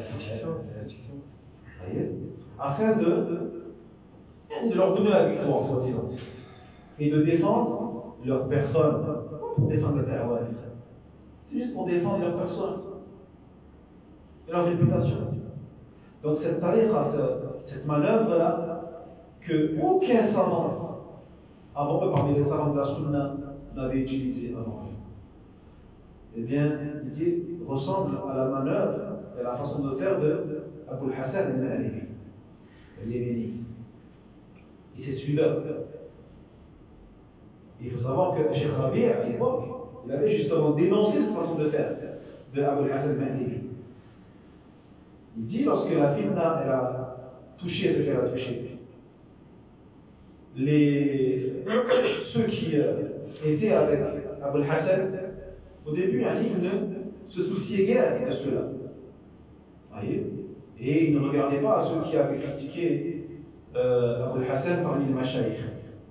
afin de leur donner la victoire, soi-disant, et de défendre leur personne. Pas pour défendre le Ta'awad, c'est juste pour défendre leur personne et leur réputation. Donc cette tariqa, cette manœuvre-là, que aucun savant avant eux, parmi les savants de la Sunna, n'avait utilisé avant eux, eh bien, il dit, ressemble à la manœuvre et à la façon de faire de Abul Hassan al-Ma'aribi, l'Yéméni, et ses suiveurs. Il faut savoir que Cheikh Rabi', à l'époque, il avait justement dénoncé cette façon de faire de Abul Hassan al-Ma'aribi. Il dit, lorsque la fitna elle a touché ce qu'elle a touché, ceux qui étaient avec Abul Hassan, au début, ils ne se souciaient guère de cela. Et ils ne regardaient pas ceux qui avaient critiqué Abul Hassan parmi les mashayikh.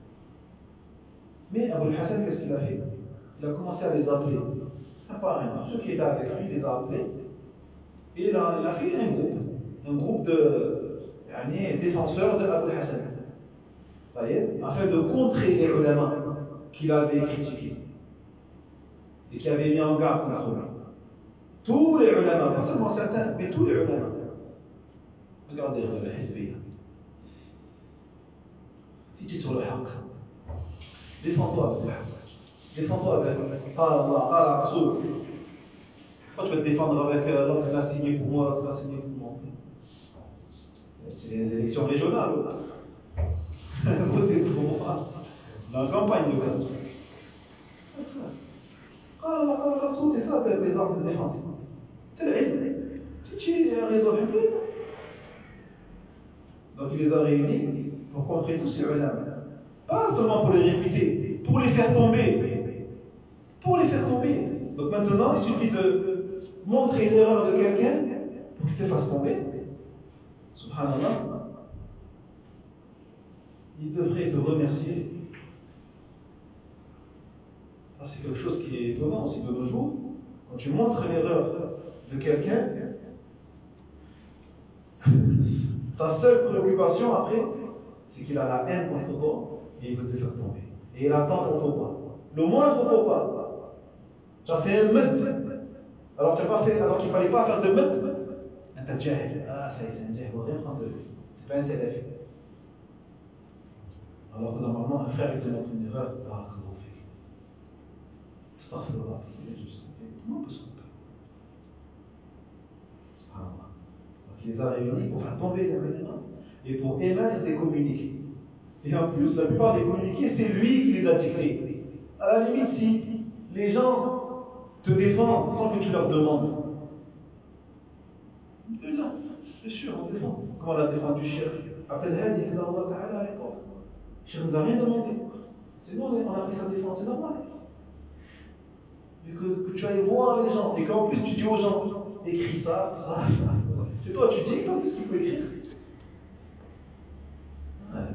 Mais Abul Hassan, qu'est-ce qu'il a fait? Il a commencé à les appeler. Apparemment, ceux qui étaient avec lui, il les a appelés. Et il a fait un groupe de défenseurs de Abul Hassan. Afin de contrer les ulama qu'il avait critiqués et qui avaient mis en garde contre lui. Tous les ulama, pas seulement certains, mais tous les ulama. Regardez le Hizbiyya. Si tu es sur le haqq, défends-toi avec le haqq. Défends-toi avec Allah, Allah, Rasoul. Pourquoi tu vas te défendre avec l'autre qui a signé pour moi, l'autre qui a signé pour moi? C'est des élections régionales. Votez pour moi. Dans la campagne de vote. Allah, Rasoul, c'est ça les armes de défense. C'est l'ilm. Si tu es raisonnable, donc il les a réunis pour contrer tous ces ulama. Pas seulement pour les réfuter, pour les faire tomber. Pour les faire tomber. Donc maintenant, il suffit de montrer l'erreur de quelqu'un pour qu'il te fasse tomber. Subhanallah. Il devrait te remercier. Ça, c'est quelque chose qui est étonnant aussi de nos jours. Quand tu montres l'erreur de quelqu'un, sa seule préoccupation après, c'est qu'il a la haine contre toi et il veut te faire tomber. Et il attend ton faux pas. Le moindre faux pas. Tu as fait un med. Alors tu n'as pas fait, alors qu'il ne fallait pas faire de med. Tu as jahil. Ah, ça y est, c'est un jahil. On va rien prendre de lui. C'est pas un CLF. Alors que normalement, un frère, il te montre une erreur. Ah, comment on fait? Astaghfirullah. Comment on peut se tromper? Subhanallah. Donc il les a réunis pour faire tomber les ulama et pour émettre des communiqués. Et en plus, la plupart des communiqués, c'est lui qui les a dictés. À la limite, si les gens te défendent sans que tu leur demandes, là, bien sûr, on défend. Comment on a défendu Cheikh Abdel Hadi, à l'époque. Cheikh ne nous a rien demandé. C'est nous, on a pris sa défense, c'est normal. Mais que tu ailles voir les gens, et qu'en plus tu dis aux gens, écris ça. C'est toi, tu dis en plus qu'il faut écrire. Arrête.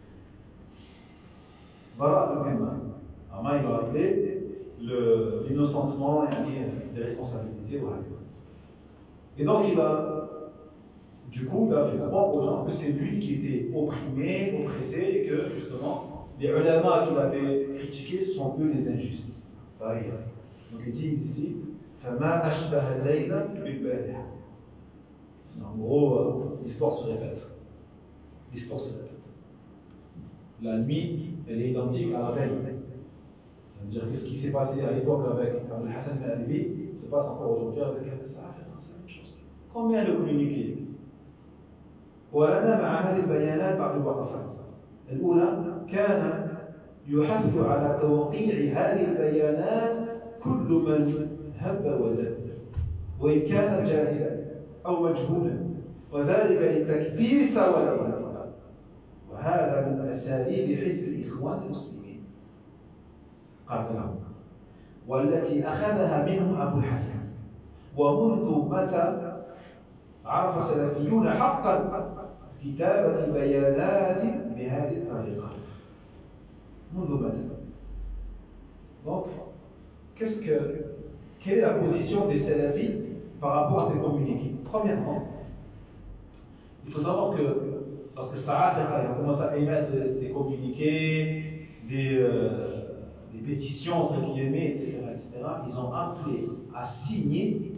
Voilà le même. Amma, il va appeler l'innocentement des responsabilités. Voilà. Et donc, il a fait croire aux gens que c'est lui qui était opprimé, oppressé, et que justement, les ulama qu'il avait critiqués sont eux les injustes. Donc, ils disent ici, فَمَا أَشْبَهَ اللَّيْلَ بِالْبَارِحَ. En gros, l'histoire se répète. L'histoire se répète. La nuit, elle est identique à la veille. C'est-à-dire que ce qui s'est passé à l'époque avec Abul Hassan al-Ma'aribi se passe encore aujourd'hui avec Al-Sa'af. C'est la même chose. Combien de communiqués? ولنا مع هذه البيانات بعض الوقفات. الأولى كان يحث على توقيع هذه البيانات كل من هب ودب وإن كان جاهلا أو مجهولا وذلك لتكثير سواد. وهذا من أساليب حزب الإخوان إخوان المسلمين قاتلهم والتي أخذها منه أبو الحسن ومنذ متى عرف السلفيون حقا كتابة بيانات بهذه الطريقة منذ متى Donc, quelle est la position des salafis par rapport à ces communiqués? Premièrement, il faut savoir que lorsque Sa'af commence à émettre des communiqués, des pétitions, entre guillemets, etc., ils ont appelé à signer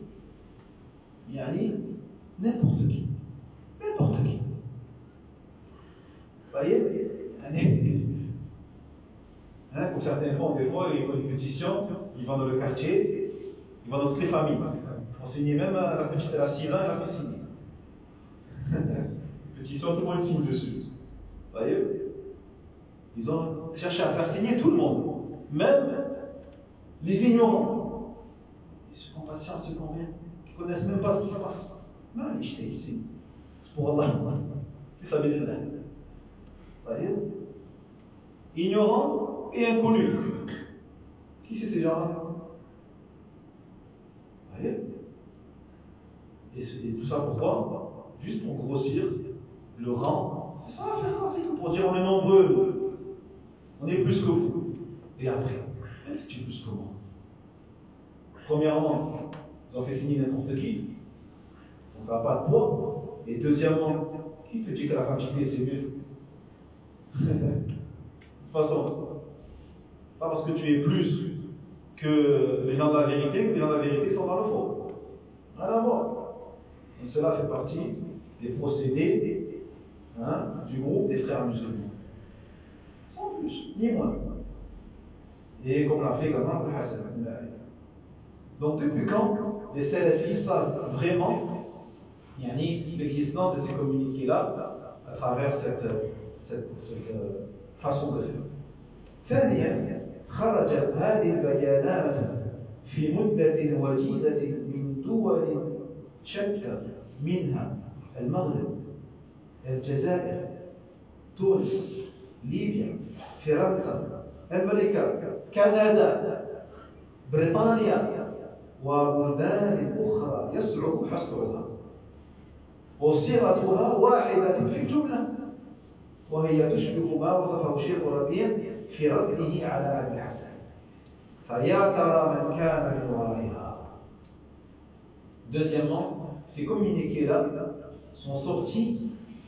n'importe qui. N'importe qui. Vous voyez? Comme certains font, des fois, ils font une pétition, ils vont dans le quartier, ils vont dans toutes les familles. Ils font signer même la petite, elle a 6 ans, elle a fait signer. Pétition, tout le monde signe dessus. Vous voyez? Ils ont cherché à faire signer tout le monde, même les ignorants. Ceux qui ont patience, ceux qui ne connaissent même pas ce qui se passe. Non, ils signent. C'est pour Allah. Ça veut dire là. Vous voyez? Ignorants et inconnus. Qui c'est ces gens-là? Vous voyez? Et tout ça pourquoi? Juste pour grossir le rang. Ça va faire c'est tout pour dire on est nombreux. On est plus que vous. Et après, est-ce que tu es plus que moi? Premièrement, ils ont fait signer n'importe qui. Donc ça n'a pas de poids. Et deuxièmement, qui te dit que la quantité c'est mieux? De toute façon, pas parce que tu es plus que les gens de la vérité, que les gens de la vérité sont dans le faux. Rien à voir. Et cela fait partie des procédés du groupe des frères musulmans. Sans plus, ni moins. Et comme l'a fait également Abu Hassan. Donc depuis quand les salafis savent vraiment l'existence de ces communiqués-là à travers cette façon de faire. ثانيا خرجت هذه البيانات في مدة وجيزة من دول شتى منها المغرب الجزائر تونس ليبيا فرنسا أمريكا كندا بريطانيا وبلدان أخرى يصعب حصرها وصيغتها واحدة في الجملة وهي تشبه ما وصفه الشيخ ربيع في رده على أبي الحسن فيا ترى من كان من ورائها. Deuxièmement, ces communiqués-là sont sortis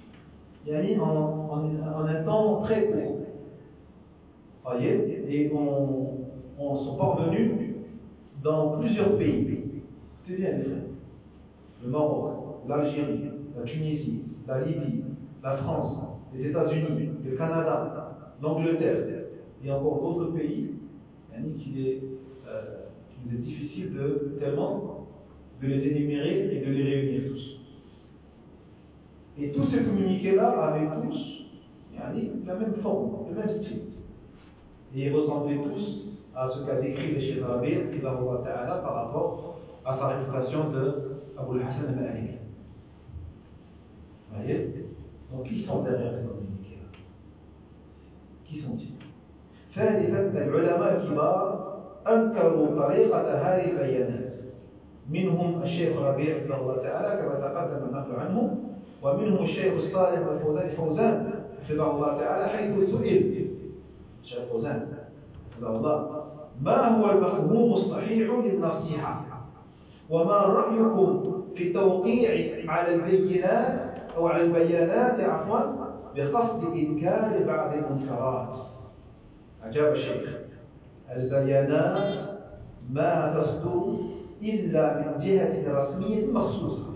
en un temps très court. Voyez, et on sont parvenus dans plusieurs pays. C'est bien, les frères. Le Maroc, l'Algérie, la Tunisie, la Libye, la France, les États-Unis, le Canada, l'Angleterre et encore d'autres pays qui nous est difficile de les énumérer et de les réunir tous. Et tous ces communiqués-là avaient tous la même forme, le même style. Et ils ressemblaient tous à ce qu'a décrit le Cheikh Rabi' par rapport à sa réfutation de Abu al-Hassan al-Ma'alibi. Vous voyez? Donc, qui sont derrière ces communiqués-là? Qui sont-ils? ثالثا العلماء الكبار أنكروا طريقة هذه البيانات منهم الشيخ ربيع حفظه الله تعالى كما تقدم النقل عنه ومنهم الشيخ الصالح الفوزان حفظه الله تعالى حيث سئل الشيخ فوزان حفظه الله ما هو المفهوم الصحيح للنصيحة وما رأيكم في التوقيع على البينات أو على البيانات بقصد إنكار بعض المنكرات. أجاب الشيخ البيانات ما تصدر إلا من جهة رسمية مخصوصة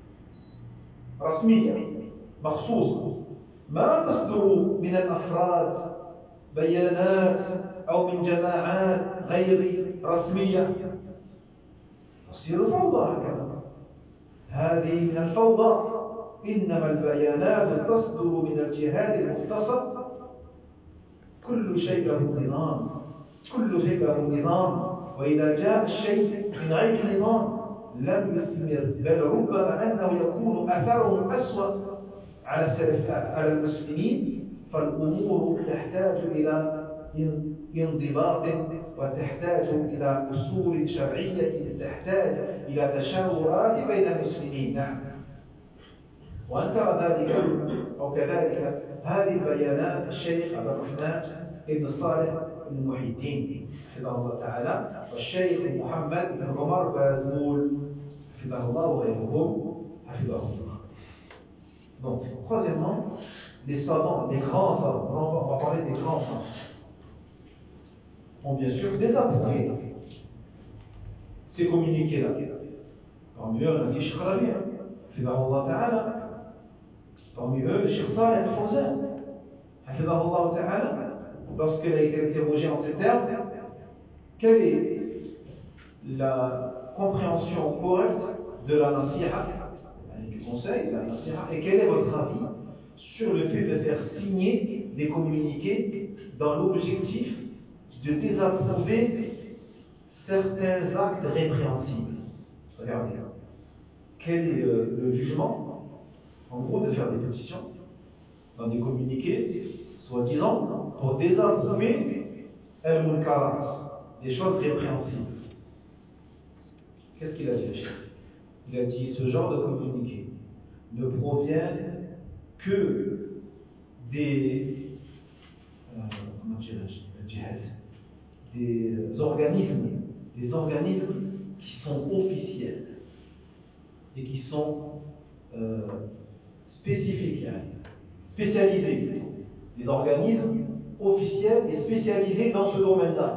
ما تصدر من الأفراد بيانات أو من جماعات غير رسمية تصير فوضى هكذا. هذه من الفوضى. إنما البيانات تصدر من الجهاد المختصر. كل شيء له نظام وإذا جاء الشيء من غير نظام لم يثمر بل ربما أنه يكون أثره أسوأ على المسلمين فالأمور تحتاج إلى انضباط وتحتاج إلى أصول شرعية تحتاج إلى تشاورات بين المسلمين. نعم. وأنكر ذلك أو كذلك هذه البيانات الشيخ عبد الرحمن بن صالح بن محي الدين حفظه الله تعالى والشيخ محمد بن عمر بازمول حفظه الله وغيرهم حفظهم الله. Donc, troisièmement, les savants, les grands savants, on va parler des grands savants, ont bien sûr désapprouvé ces communiqués-là. Parmi eux, on a dit Cheikh Rabi, حفظه الله تعالى. Parmi eux, le Cheikh Saleh al-Fawzan, حفظه الله تعالى. Lorsqu'il a été interrogé en ces termes, quelle est la compréhension correcte de la nasiha, du conseil, de la nasiha, et quel est votre avis sur le fait de faire signer des communiqués dans l'objectif de désapprouver certains actes répréhensibles? Regardez, quel est le jugement? En gros, de faire des pétitions dans des communiqués, soi-disant, pour désapprouver al-munkarat, des choses répréhensibles. Qu'est-ce qu'il a dit? Il a dit ce genre de communiqués ne proviennent que des des organismes qui sont officiels et qui sont spécifiques, spécialisés, des organismes officiels et spécialisés dans ce domaine-là.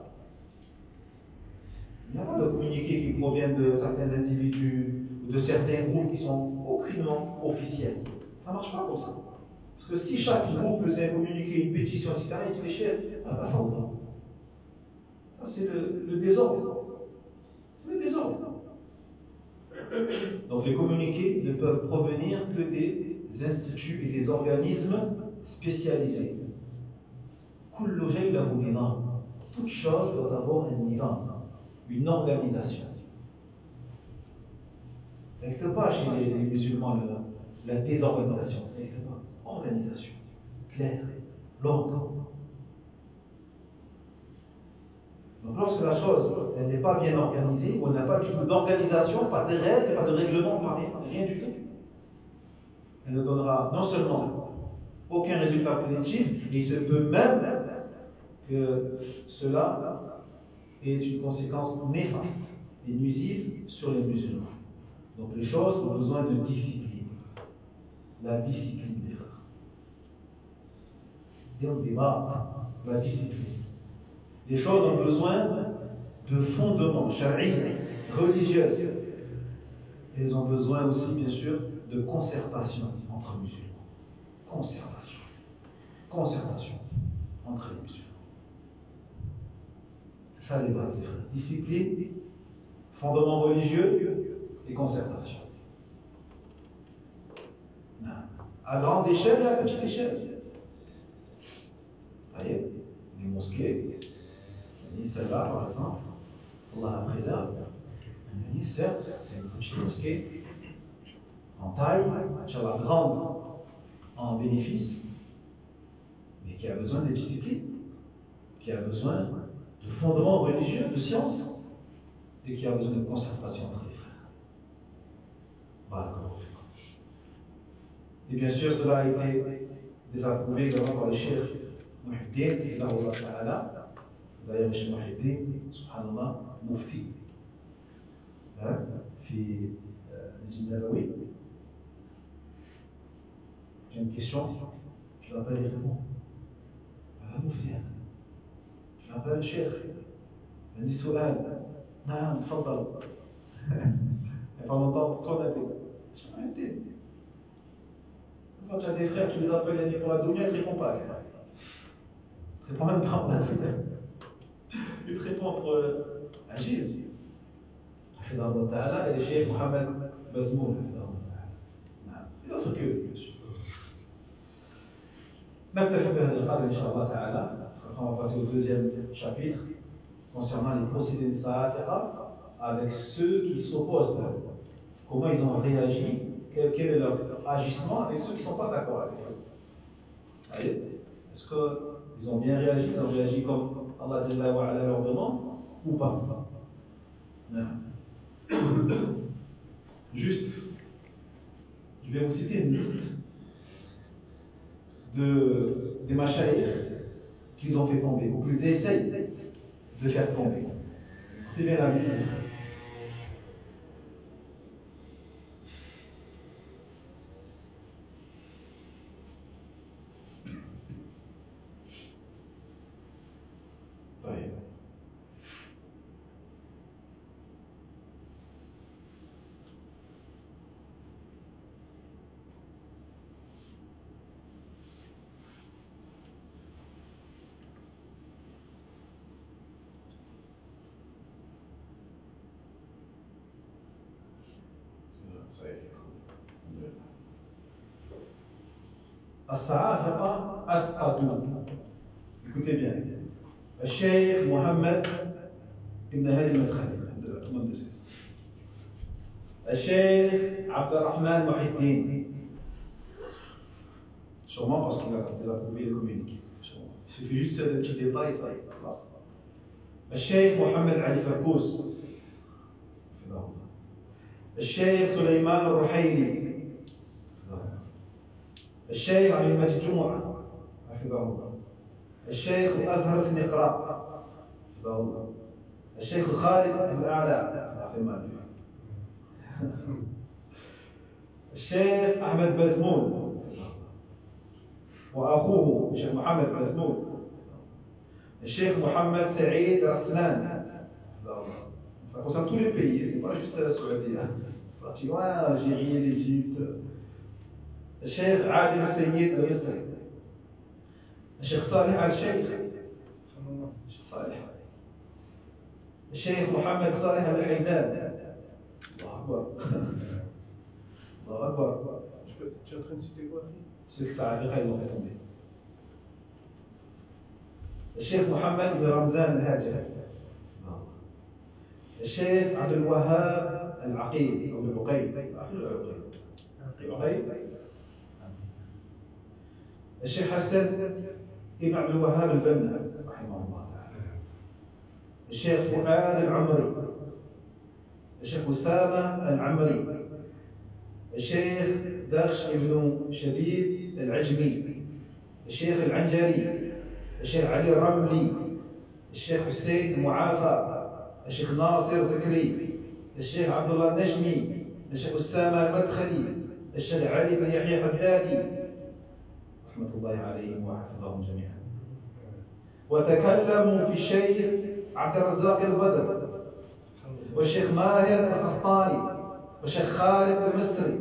Il n'y a pas de communiqués qui proviennent de certains individus ou de certains groupes qui sont aucunement officiels. Ça ne marche pas comme ça. Parce que si chaque groupe faisait un communiqué, une pétition, etc., il est cher, ça c'est le désordre. C'est le désordre. Donc les communiqués ne peuvent provenir que des instituts et des organismes spécialisés. Toute chose doit avoir un nidam, une organisation. Ça n'existe pas chez les musulmans la désorganisation, ça n'existe pas. Organisation, claire, l'ordre. Donc lorsque la chose n'est pas bien organisée, on n'a pas du tout d'organisation, pas de règles, pas de règlement, rien du tout, elle ne donnera non seulement aucun résultat positif, mais il se peut même que cela ait une conséquence néfaste et nuisible sur les musulmans. Donc les choses ont besoin de discipline, la discipline des frères. La discipline. Les choses ont besoin de fondements charia, religieuses. Elles ont besoin aussi, bien sûr, de concertation entre musulmans. Concertation entre les musulmans. C'est ça les bases, les frères. Discipline, fondement religieux et concertation. À grande échelle et à petite échelle. Vous voyez, les mosquées, celle-là par exemple, Allah la préserve. Certes, c'est une petite mosquée, en taille, Inch'Allah grande en bénéfice, mais qui a besoin de discipline, qui a besoin de fondements religieux, de science, et qui a besoin de concertation entre les frères. Voilà comment on fait. Et bien sûr, cela a été désapprouvé également par le cheikh Muhyiddin, d'ailleurs, le cheikh Muhyiddin, subhanallah, mufti. في النبوي. J'ai une question, je l'appelle, il répond. مفتي هذا. Je l'appelle cheikh. عندي سؤال. نعم تفضل. Il n'y a pas longtemps, toi Nabi. Je suis arrêté. Quand tu as des frères, tu les appelles pour la dunya, ils ne répondent pas. Ils ne répondent même pas en la dunya. Ils te répondent pour agir. حفظه الله تعالى et le cheikh Mohamed Bazmoul et d'autres que bien sûr. نكتفي بهذا القدر إن شاء الله تعالى. On va passer au deuxième chapitre concernant les procédés de Sa'atiqa avec ceux qui s'opposent. Comment ils ont réagi, quel est leur agissement avec ceux qui ne sont pas d'accord avec eux. Allez, est-ce qu'ils ont bien réagi? Ils ont réagi comme Allah Jalla wa Ala leur demande ou pas? Non. Juste, je vais vous citer une liste des mashayikh qu'ils ont fait tomber, ou qu'ils essayent de faire tomber. Écoutez bien la liste. الصعافقة أسقطوا. Écoutez bien. الشيخ محمد ابن هادي المدخلي. الشيخ عبد الرحمن محي الدين. Sûrement parce qu'il a désapprouvé les communiqués. Il suffit juste d'un petit détail, ça y est. الشيخ محمد علي فركوس. الشيخ سليمان الرحيلي. الشيخ عبد المجيد جمعة حفظه الله. الشيخ أزهر سنقراء حفظه الله. الشيخ خالد الأعلى الشيخ أحمد بازمون وأخوه الشيخ محمد بازمون. الشيخ محمد سعيد رسلان. Ça concerne tous les pays, c'est pas juste la Saoudie. Tu vois, l'Algérie, l'Égypte. الشيخ عادل السيد المصري. الشيخ صالح آل الشيخ. الشيخ صالح. الشيخ محمد صالح الحيدان. الله أكبر. الله أكبر. Tu es en train de citer quoi? Ceux qui savent ils ont fait tomber. الشيخ محمد بن رمزان الهاجري. الشيخ عبد الوهاب العقيل أو العقيل. العقيل. الشيخ حسن بن عبد الوهاب البنا رحمه الله تعالى. الشيخ فؤاد العمري. الشيخ أسامة العمري. الشيخ دخش ابن شبيب العجمي. الشيخ العنجري. الشيخ علي الرملي. الشيخ حسين المعافى. الشيخ ناصر زكري. الشيخ عبد الله النجمي. الشيخ أسامة المدخلي. الشيخ علي بن يحيى حدادي رحمة الله عليهم وحفظهم جميعا. وتكلموا في الشيخ عبد الرزاق البدر والشيخ ماهر القحطاني والشيخ خالد المصري.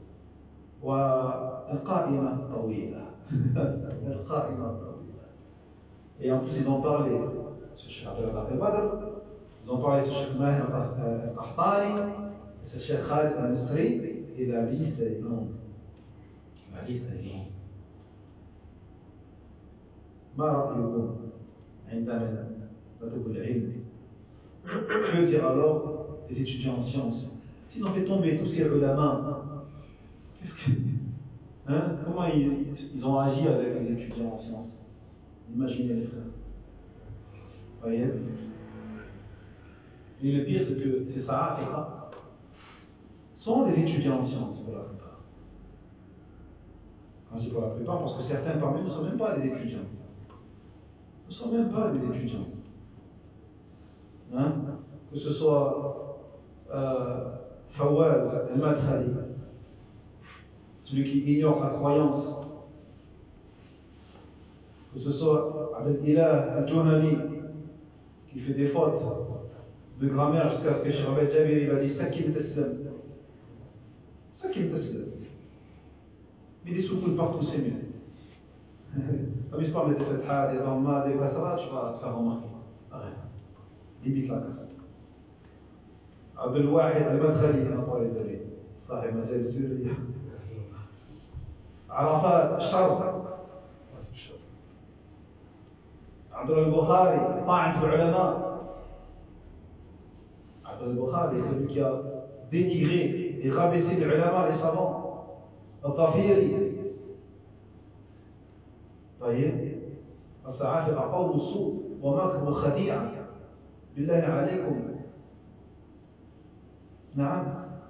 والقائمة طويلة. القائمة طويلة. Et en plus ils ont parlé ce Cheikh Abdel Razak al-Badr, ils ont parlé ce Cheikh Maher al-Qahtani, ce Cheikh Khalid al-Misri, et la liste est longue. La liste est longue. ما رأيكم عندما نطلب العلم? Que dire alors des étudiants en sciences? S'ils ont fait tomber tous ces ulama, qu'est-ce que, hein? Comment ils ont agi avec les étudiants en sciences? Imaginez les frères. Voyez? Et le pire, c'est que ces Sahara sont des étudiants en sciences pour la plupart. Quand je dis pour la plupart, parce que certains parmi nous ne sont même pas des étudiants. Nous ne sommes même pas des étudiants. Hein? Que ce soit Fawaz al-Madkhali, celui qui ignore sa croyance, que ce soit Abdel-Ilah al-Juhani, qui fait des fautes de grammaire jusqu'à ce que Cheikh Abed Jabir il a dit Sakin Taslam. Sakin Taslam. Mais des soukoun partout, c'est mieux. Comme il se parle des fatha, des dhamma, des kasra, tu vas te faire remarquer. Arrête. Limite la casse. Abdel Wahid al-Madkhali, on a parlé de lui. Sahib Majal Sirriya. Arafat al-Sharb. Abdullah al-Bukhari, ta'an fi l'ulama. Abdullah al-Bukhari, celui qui a dénigré et rabaissé les ulama, les savants. Al-Dhafiri. طيب الصعافقة قول السوء ومكر وخديعة بالله عليكم. نعم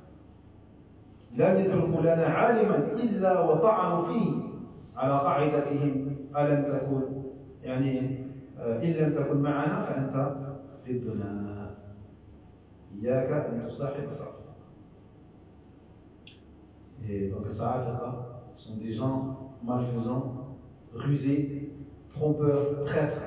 لم يتركوا لنا عالما إلا وطعنوا فيه على قاعدتهم ألم تكن يعني إن لم تكن معنا فأنت ضدنا، إياك أن تصاحب الصعافقة. Et donc les Sa'afika sont des gens malfaisants, rusés, trompeurs, traîtres.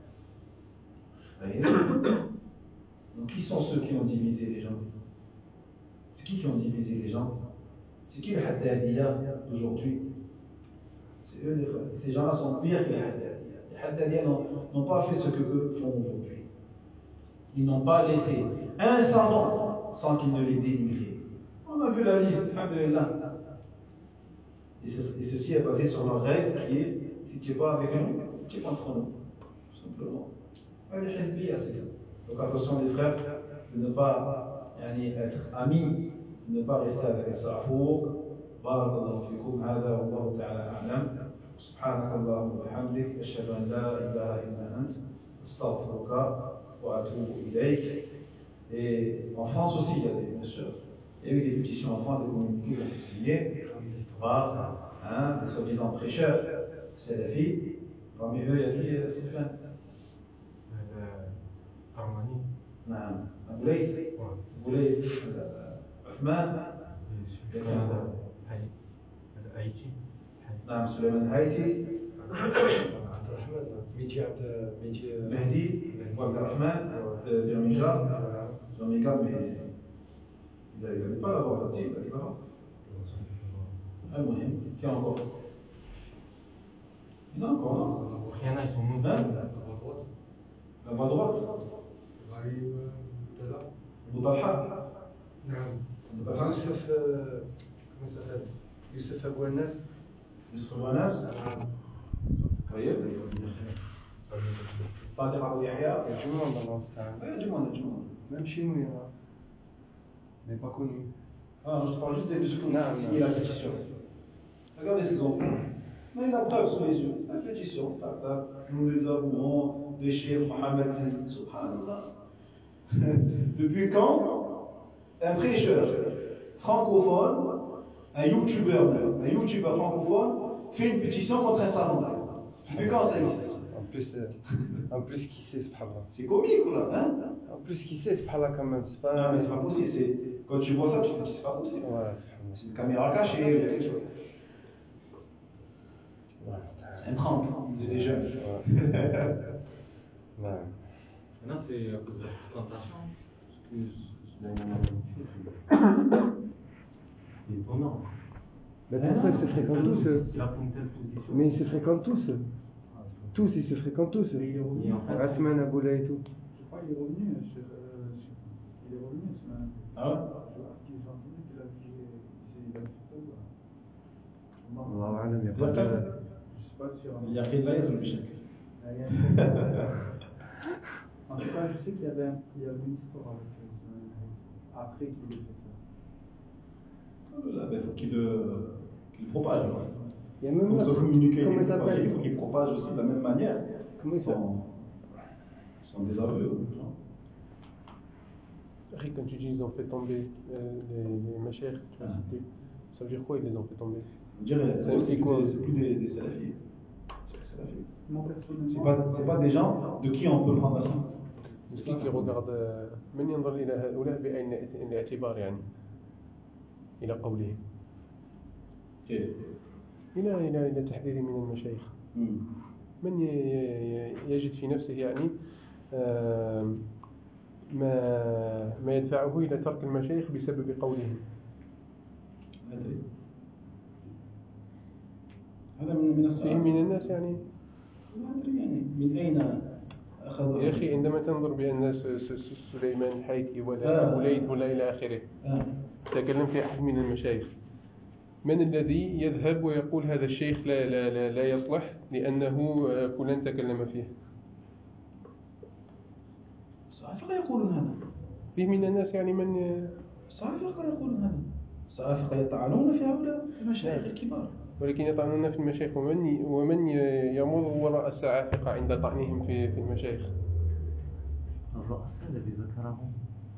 Donc qui sont ceux qui ont divisé les gens? C'est qui ont divisé les gens? C'est qui les Haddadiyya d'aujourd'hui? C'est eux, ces gens-là sont pires que les Haddadiyya. Les Haddadiyya n'ont pas fait ce que eux font aujourd'hui. Ils n'ont pas laissé un savant sans qu'ils ne les dénigrent. On a vu la liste, alhamdulillah. Et ceci est basé sur leur règle qui est si tu n'es pas avec nous, tu es contre nous. Tout simplement. Les hizbiyya, c'est tout. Donc attention les frères, de ne pas être amis, de ne pas rester avec les Sa'afour. Barakallahu fikum, hada wallahu ta'ala a'lam. سبحانك اللهم وبحمدك أشهد أن لا إله إلا أنت أستغفرك وأتوب إليك. Et en France aussi, il y a bien sûr, il y a eu des pétitions en France, des communiqués qui ont été signés par des soi-disant prêcheurs salafis. Parmi eux, il y a qui, Stéphane? Armani. نعم بوليث عثمان Haïti. نعم سليمان هايتي عبد الرحمن مهدي وعبد الرحمن Jean-Michel, mais il n'avait pas la voix facile, il n'avait pas. Qui est encore? Il y en a encore, non? Il y en a, ils sont nombreux. La voix droite? Boutalha? نعم يوسف كما سأل يوسف أبو الناس يوسف أبو الناس طيب صادق أبو يحيى يجمعون الله المستعان يجمعون même chez nous mais pas connu. Je te parle juste des deux qui ont signé la pétition. Regardez ce qu'ils ont fait. Mais il y a la preuve sous les yeux. La pétition, nous les avouons de Cheikh Mohamed Fenzi, subhanallah. Depuis quand un prêcheur francophone, un youtubeur francophone, fait une pétition contre un savant? Depuis quand ça existe? En plus qui sait, subhanallah. C'est comique ou là, hein? En plus qui sait, subhanallah quand même. C'est pas... Non mais c'est pas possible. Quand tu vois ça, tu te dis c'est pas possible. Ouais, subhanallah. C'est une caméra cachée, il y a quelque chose. C'est un prank, c'est des jeunes. Ouais. Maintenant, c'est à cause de la fréquentation. C'est étonnant. Mais tout ça, ils se fréquentent tous. Il a pris une telle position. Mais ils se fréquentent tous. Tous, ils se fréquentent tous. Il est revenu. Athman, Aboula et tout. Je crois qu'il est revenu. Il est revenu ce matin. Ah ouais? Je vois ce qu'il est entendu qu'il a dit. Allah alam, il y a pas de... Je suis pas sûr. Il y a fait de l'aise ou le bichon? En tout cas, je sais qu'il y avait une histoire avec Ismaël après qu'il ait fait ça. Il faut qu'il le propage. Il y a même Comme ça, communiquer, comment ça s'appelle? il faut qu'il propage aussi de la même manière. Comment ça s'appelle? Sans désaveu. Quand tu dis ils ont fait tomber les machères que tu as cités, ça veut dire quoi ils les ont fait tomber? Je dirais, c'est plus des salafis. C'est pas des gens de qui on peut prendre la science. qui regarde من ينظر إلى هؤلاء بعين الاعتبار يعني إلى قوله كيف؟ إلى تحذير من المشايخ من يجد في نفسه يعني ما يدفعه إلى ترك المشايخ بسبب قولهم. هذا من السؤال. من الناس يعني من أين أخذ؟ يا أخي عندما تنظر بأن سليمان الحيثي ولا أبو ليث ولا إلى آخره تكلم في أحد من المشايخ، من الذي يذهب ويقول هذا الشيخ لا يصلح لأنه فلان تكلم فيه؟ الصحافة يقولون هذا. فيه من الناس يعني من الصحافة يقولون هذا. الصحافة يطعنون في هؤلاء المشايخ الكبار. ولكن يطعنون في المشايخ ومن يمر وراء السعافقة عند طعنهم في المشايخ. الرؤساء الذي ذكرهم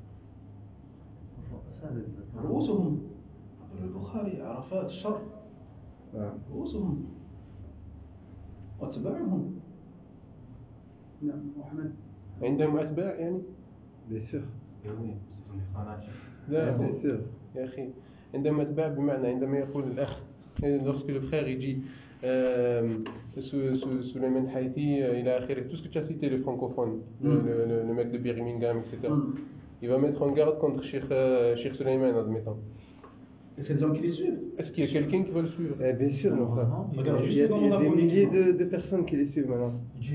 رؤوسهم البخاري عرفات الشر رؤوسهم واتباعهم. نعم محمد عندهم أتباع يعني؟ Bien sûr. لا Bien sûr. يا أخي عندهم أتباع بمعنى عندما يقول الأخ lorsque le frère il dit Souleymane Haïti il a akhiré tout ce que tu as cité les francophones le mec de Birmingham etc. Il va mettre en garde contre Cheikh Souleymane admettons. Et c'est des gens qui les suivent. Est-ce qu'il y a quelqu'un qui va le suivre? Bien sûr, mon frère. Regarde Il juste y a, le il y nombre a des d'abonnés milliers qu'ils ont. de personnes qui les suivent maintenant.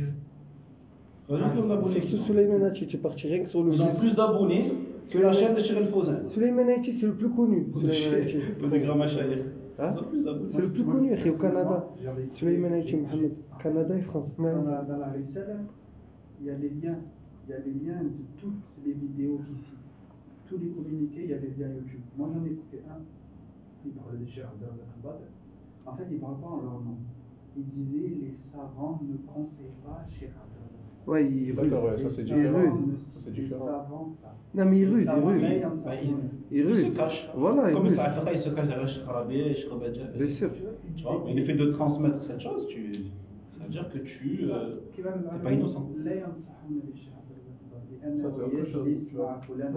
Regarde juste le nombre d'abonnés Surtout qu'ils ont. Souleymane Haïti, tu es parti rien que sur le Ils ont bled. plus d'abonnés que la chaîne de Cheikh El Fawzan. Souleymane Haïti, c'est le plus connu. Souleymane Haïti. Des grands machaïrs. Hein? Ils ont plus d'abonnés. C'est le plus connu akhi, au Canada. Souleymane Haïti, Mohamed. Canada et France. Dans la Risala, il y a les liens. Il y a les liens de toutes les vidéos qui citent. Tous les communiqués, il y a les liens YouTube. Moi, j'en ai écouté un. Il parlait des Cheikh Abdel Al-Bad. En fait, il ne parle pas en leur nom. Il disait les savants ne conseillent pas Cheikh Abdel Al-Bad. Ouais, il ruse. D'accord, ouais, ça c'est Les différent. savants ne Ça, c'est citent les différent. savants, ça. Non, mais il ruse, Les il savants, ruse. mais Il Ils ruse. se cachent. Voilà, il Comme ruse. ça, il se cache derrière Cheikh Rabi, Cheikh Badja. Bien sûr. Tu vois, mais le fait de transmettre cette chose, ça veut dire que tu t'es pas innocent. لا ينصحون بالشيخ عبد الباد Ça, c'est لأنه autre chose. يجلس مع فلان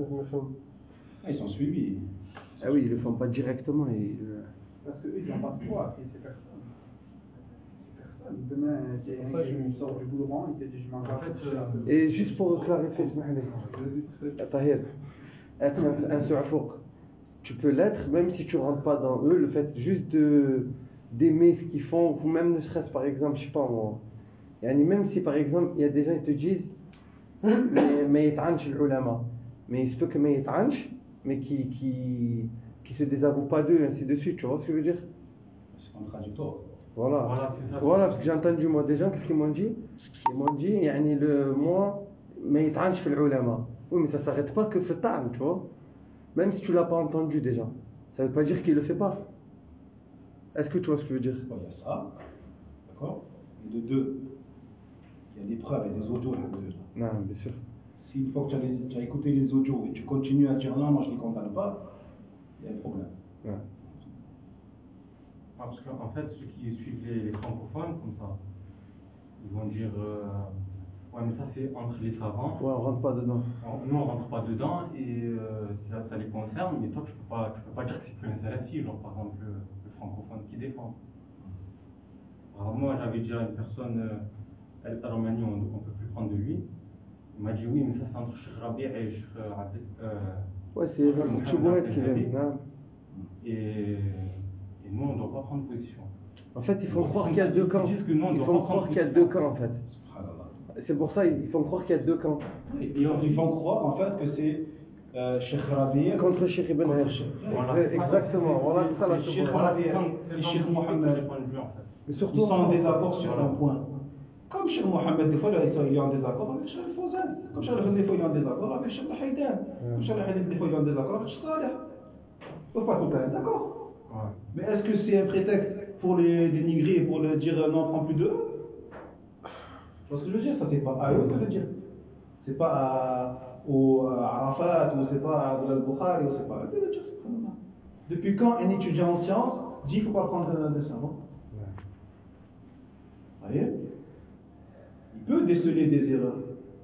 Ah, ils sont suivis. Ah oui, ils le font pas directement. Parce qu'eux, ils n'ont pas de poids, et ces personnes. Ces personnes. Demain, il y a un qui sort du boulevard, il te dit je m'en vais. Et juste pour clarifier, Tahir, être un su'afouk, tu peux l'être même si tu rentres pas dans eux. Le fait juste d'aimer ce qu'ils font, ou même ne serait-ce par exemple, je sais pas moi, yani même si par exemple il y a des gens qui te disent mais يتعنش العلماء, mais il se peut que mais يتعنش, mais qui se désavouent pas d'eux, ainsi de suite, tu vois ce que je veux dire? C'est contradictoire. Voilà, Voilà, c'est ça. voilà, parce que j'ai entendu moi des gens, qu'est-ce qu'ils m'ont dit? Ils m'ont dit, يعني moi, mais يتعنش في العلماء. Oui, mais ça s'arrête pas que في الطعن, tu vois? Même si tu l'as pas entendu déjà, ça veut pas dire qu'il le fait pas. Est-ce que tu vois ce que je veux dire? Bon, il y a ça, d'accord? Et de deux, il y a des preuves, il y a des audios là-dedans. Non, bien sûr. Si une fois que tu as écouté les audios et tu continues à dire non, moi je ne les condamne pas, il y a un problème. Ouais. Parce qu'en fait, ceux qui suivent les francophones, comme ça, ils vont dire ouais, mais ça c'est entre les savants. Ouais, on rentre pas dedans. Nous, on rentre pas dedans et ça les concerne, mais toi, tu peux pas dire que c'est plus un salafi, genre par exemple le francophone qui défend. Alors, moi, j'avais dit à une personne, Al-Romani, on ne peut plus prendre de lui. Il m'a dit oui, mais ça c'est entre Cheikh Rabi et Cheikh Abdel. Ouais, c'est Chouboret qui vient. Non. Et nous, on ne doit pas prendre position. En fait, ils font croire qu'il y a deux camps. Ils disent que nous, on Ils doit font pas croire prendre qu'il y a position. deux camps en fait. Subhanallah. C'est pour ça ils font croire qu'il y a deux camps. Ils font croire en fait que c'est Cheikh Rabi Contre Cheikh Ibn contre Hazm. Cheikh. Voilà, Exactement, voilà, c'est ça la Cheikh chose. Rabi C'est et Cheikh Mohammed. Mais surtout, Ils sont en désaccord sur un point. Comme Cheikh Mohammed, des fois, il est en désaccord avec Cheikh Fawzan. Comme Cheikh Fawzan, des fois, il est en désaccord avec Cheikh Haïdan. Comme Cheikh Haïdan, des fois, il est en désaccord avec Cheikh Saleh. Ils ne peuvent pas tout le temps être d'accord. Ouais. Mais est-ce que c'est un prétexte pour les dénigrer et pour le dire non, on prend plus d'eux? Tu vois ce que je veux dire? Ça, c'est pas à eux de le dire. C'est pas à Arafat, ou c'est pas à Al-Bukhari, ou c'est pas à eux de le dire. Depuis quand un étudiant en sciences dit qu'il ne faut pas prendre de savant? Vous voyez? Il peut déceler des erreurs.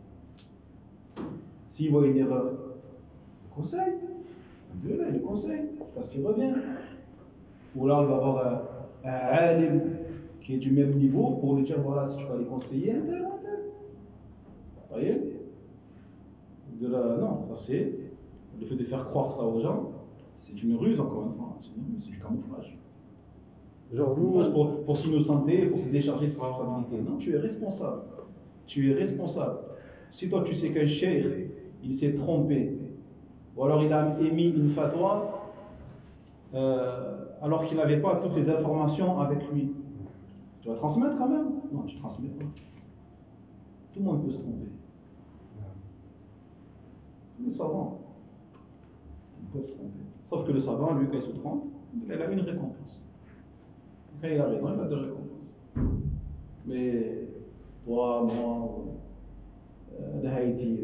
S'il voit une erreur, il conseille. Il conseille, parce qu'il revient. Ou là, il va avoir un alim qui est du même niveau pour lui dire voilà, si tu vas les conseiller, un tel. Vous voyez? Non, ça c'est le fait de faire croire ça aux gens, c'est une ruse encore une fois, c'est du camouflage. genre nous, Pour s'innocenter, pour se décharger de responsabilité. Non, tu es responsable. Tu es responsable. Si toi tu sais qu'un cheikh, il s'est trompé, ou alors il a émis une fatwa, alors qu'il n'avait pas toutes les informations avec lui, tu vas transmettre quand même? Non, tu ne transmets pas. Tout le monde peut se tromper. Le savant, il peut se tromper. Sauf que le savant, lui, quand il se trompe, il a une récompense. Quand il a raison, il a de récompense. Mais toi, moi, Haïti,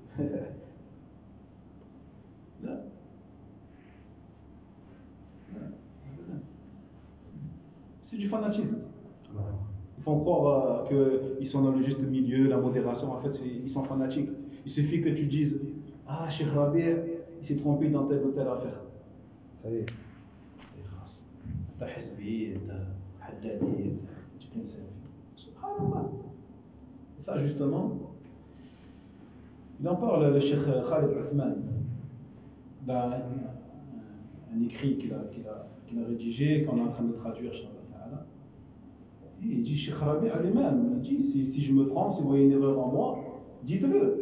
là. C'est du fanatisme. Ils font croire qu'ils sont dans le juste milieu, la modération. En fait, ils sont fanatiques. Il suffit que tu dises ah, Cheikh Rabi, il s'est trompé dans telle ou telle affaire. Ça y est. T'as Hizbi, t'as Haddadi, tu connais ça. Subhanallah. Et ça, justement, il en parle, le Cheikh Khalid Uthman, dans un écrit qu'il a rédigé, qu'on est en train de traduire, et il dit Cheikh Rabi à lui-même, il dit si je me trompe, si vous voyez une erreur en moi, dites-le.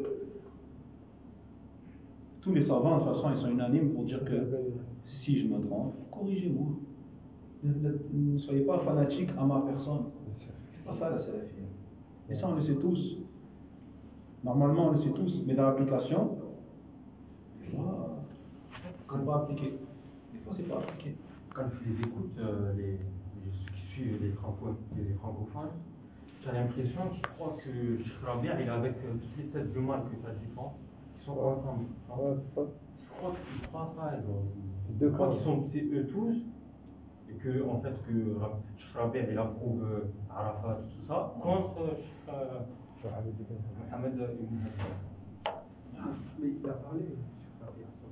Tous les savants, de toute façon, ils sont unanimes pour dire que si je me trompe, corrigez-moi. Ne soyez pas fanatiques à ma personne. C'est pas ça la salafia. Et ça, on le sait tous. Normalement, on le sait tous, mais dans l'application, des fois, c'est pas appliqué. Des fois, c'est pas appliqué. Quand je les écoute, ceux qui suivent les francophones, j'ai l'impression qu'ils croient que Cheikh Rabi, il est avec toutes les têtes du mal que ça défend, qui sont ensemble. Ouais, c'est ça. Ils croient ça, Deux ils croient camps. qu'ils sont c'est eux tous, et que en fait que Cheikh Rabi, il approuve Arafat, tout ça, contre Mohamed Ibn Hassan. Mais il a parlé, il a parlé sur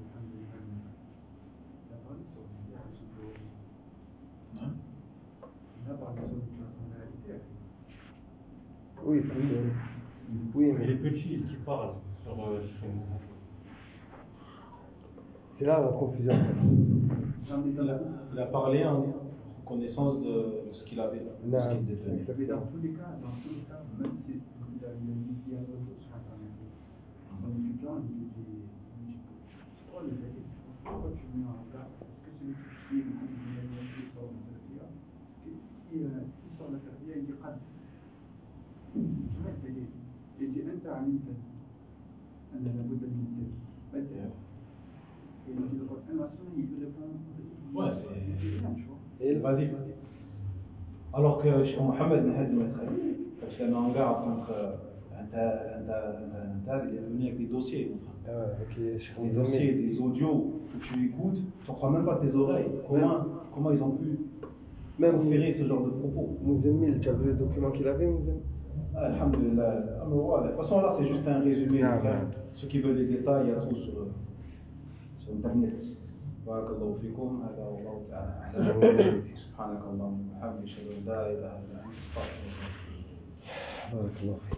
il a parlé sur la personnalité. Oui, parce que... Oui, mais Les petits qui parlent sur Cheikh Moussa. c'est là la confusion. Il a parlé en connaissance de ce qu'il avait, de ce qu'il détenait. Mais dans tous les cas, même si il y a un retour sur Internet, son étudiant, il dit c'est quoi le fait? Pourquoi tu mets en regard? Est-ce que celui qui est le coup de l'humanité sort de cette vie-là? Est-ce qu'il sort de cette vie-là? Il dit قد il dit أنت علمت أن لابد من التدبير. Et il dit le Coran, la Sunna, il répond. Ouais, c'est bien, tu vois. évasif. Alors que Cheikh Mohamed Ben Hadi Medkhali, quand il a mis en garde contre un tel, il est venu avec des dossiers. Ah ouais, ok, je Des dossiers, des audios que tu écoutes, tu ne crois même pas tes oreilles. Comment ils ont pu même proférer ce genre de propos? Mouzemmil, tu as vu le document qu'il avait, Mouzemmil? Alhamdulillah. De toute façon, là, c'est juste un résumé. Ah, ouais. Ceux qui veulent les détails, il y a tout sur Internet. بارك الله فيكم هذا والله تعالى أعلم. سبحانك اللهم وبحمدك أشهد أن لا إله إلا أنت أستغفرك. بارك الله فيك.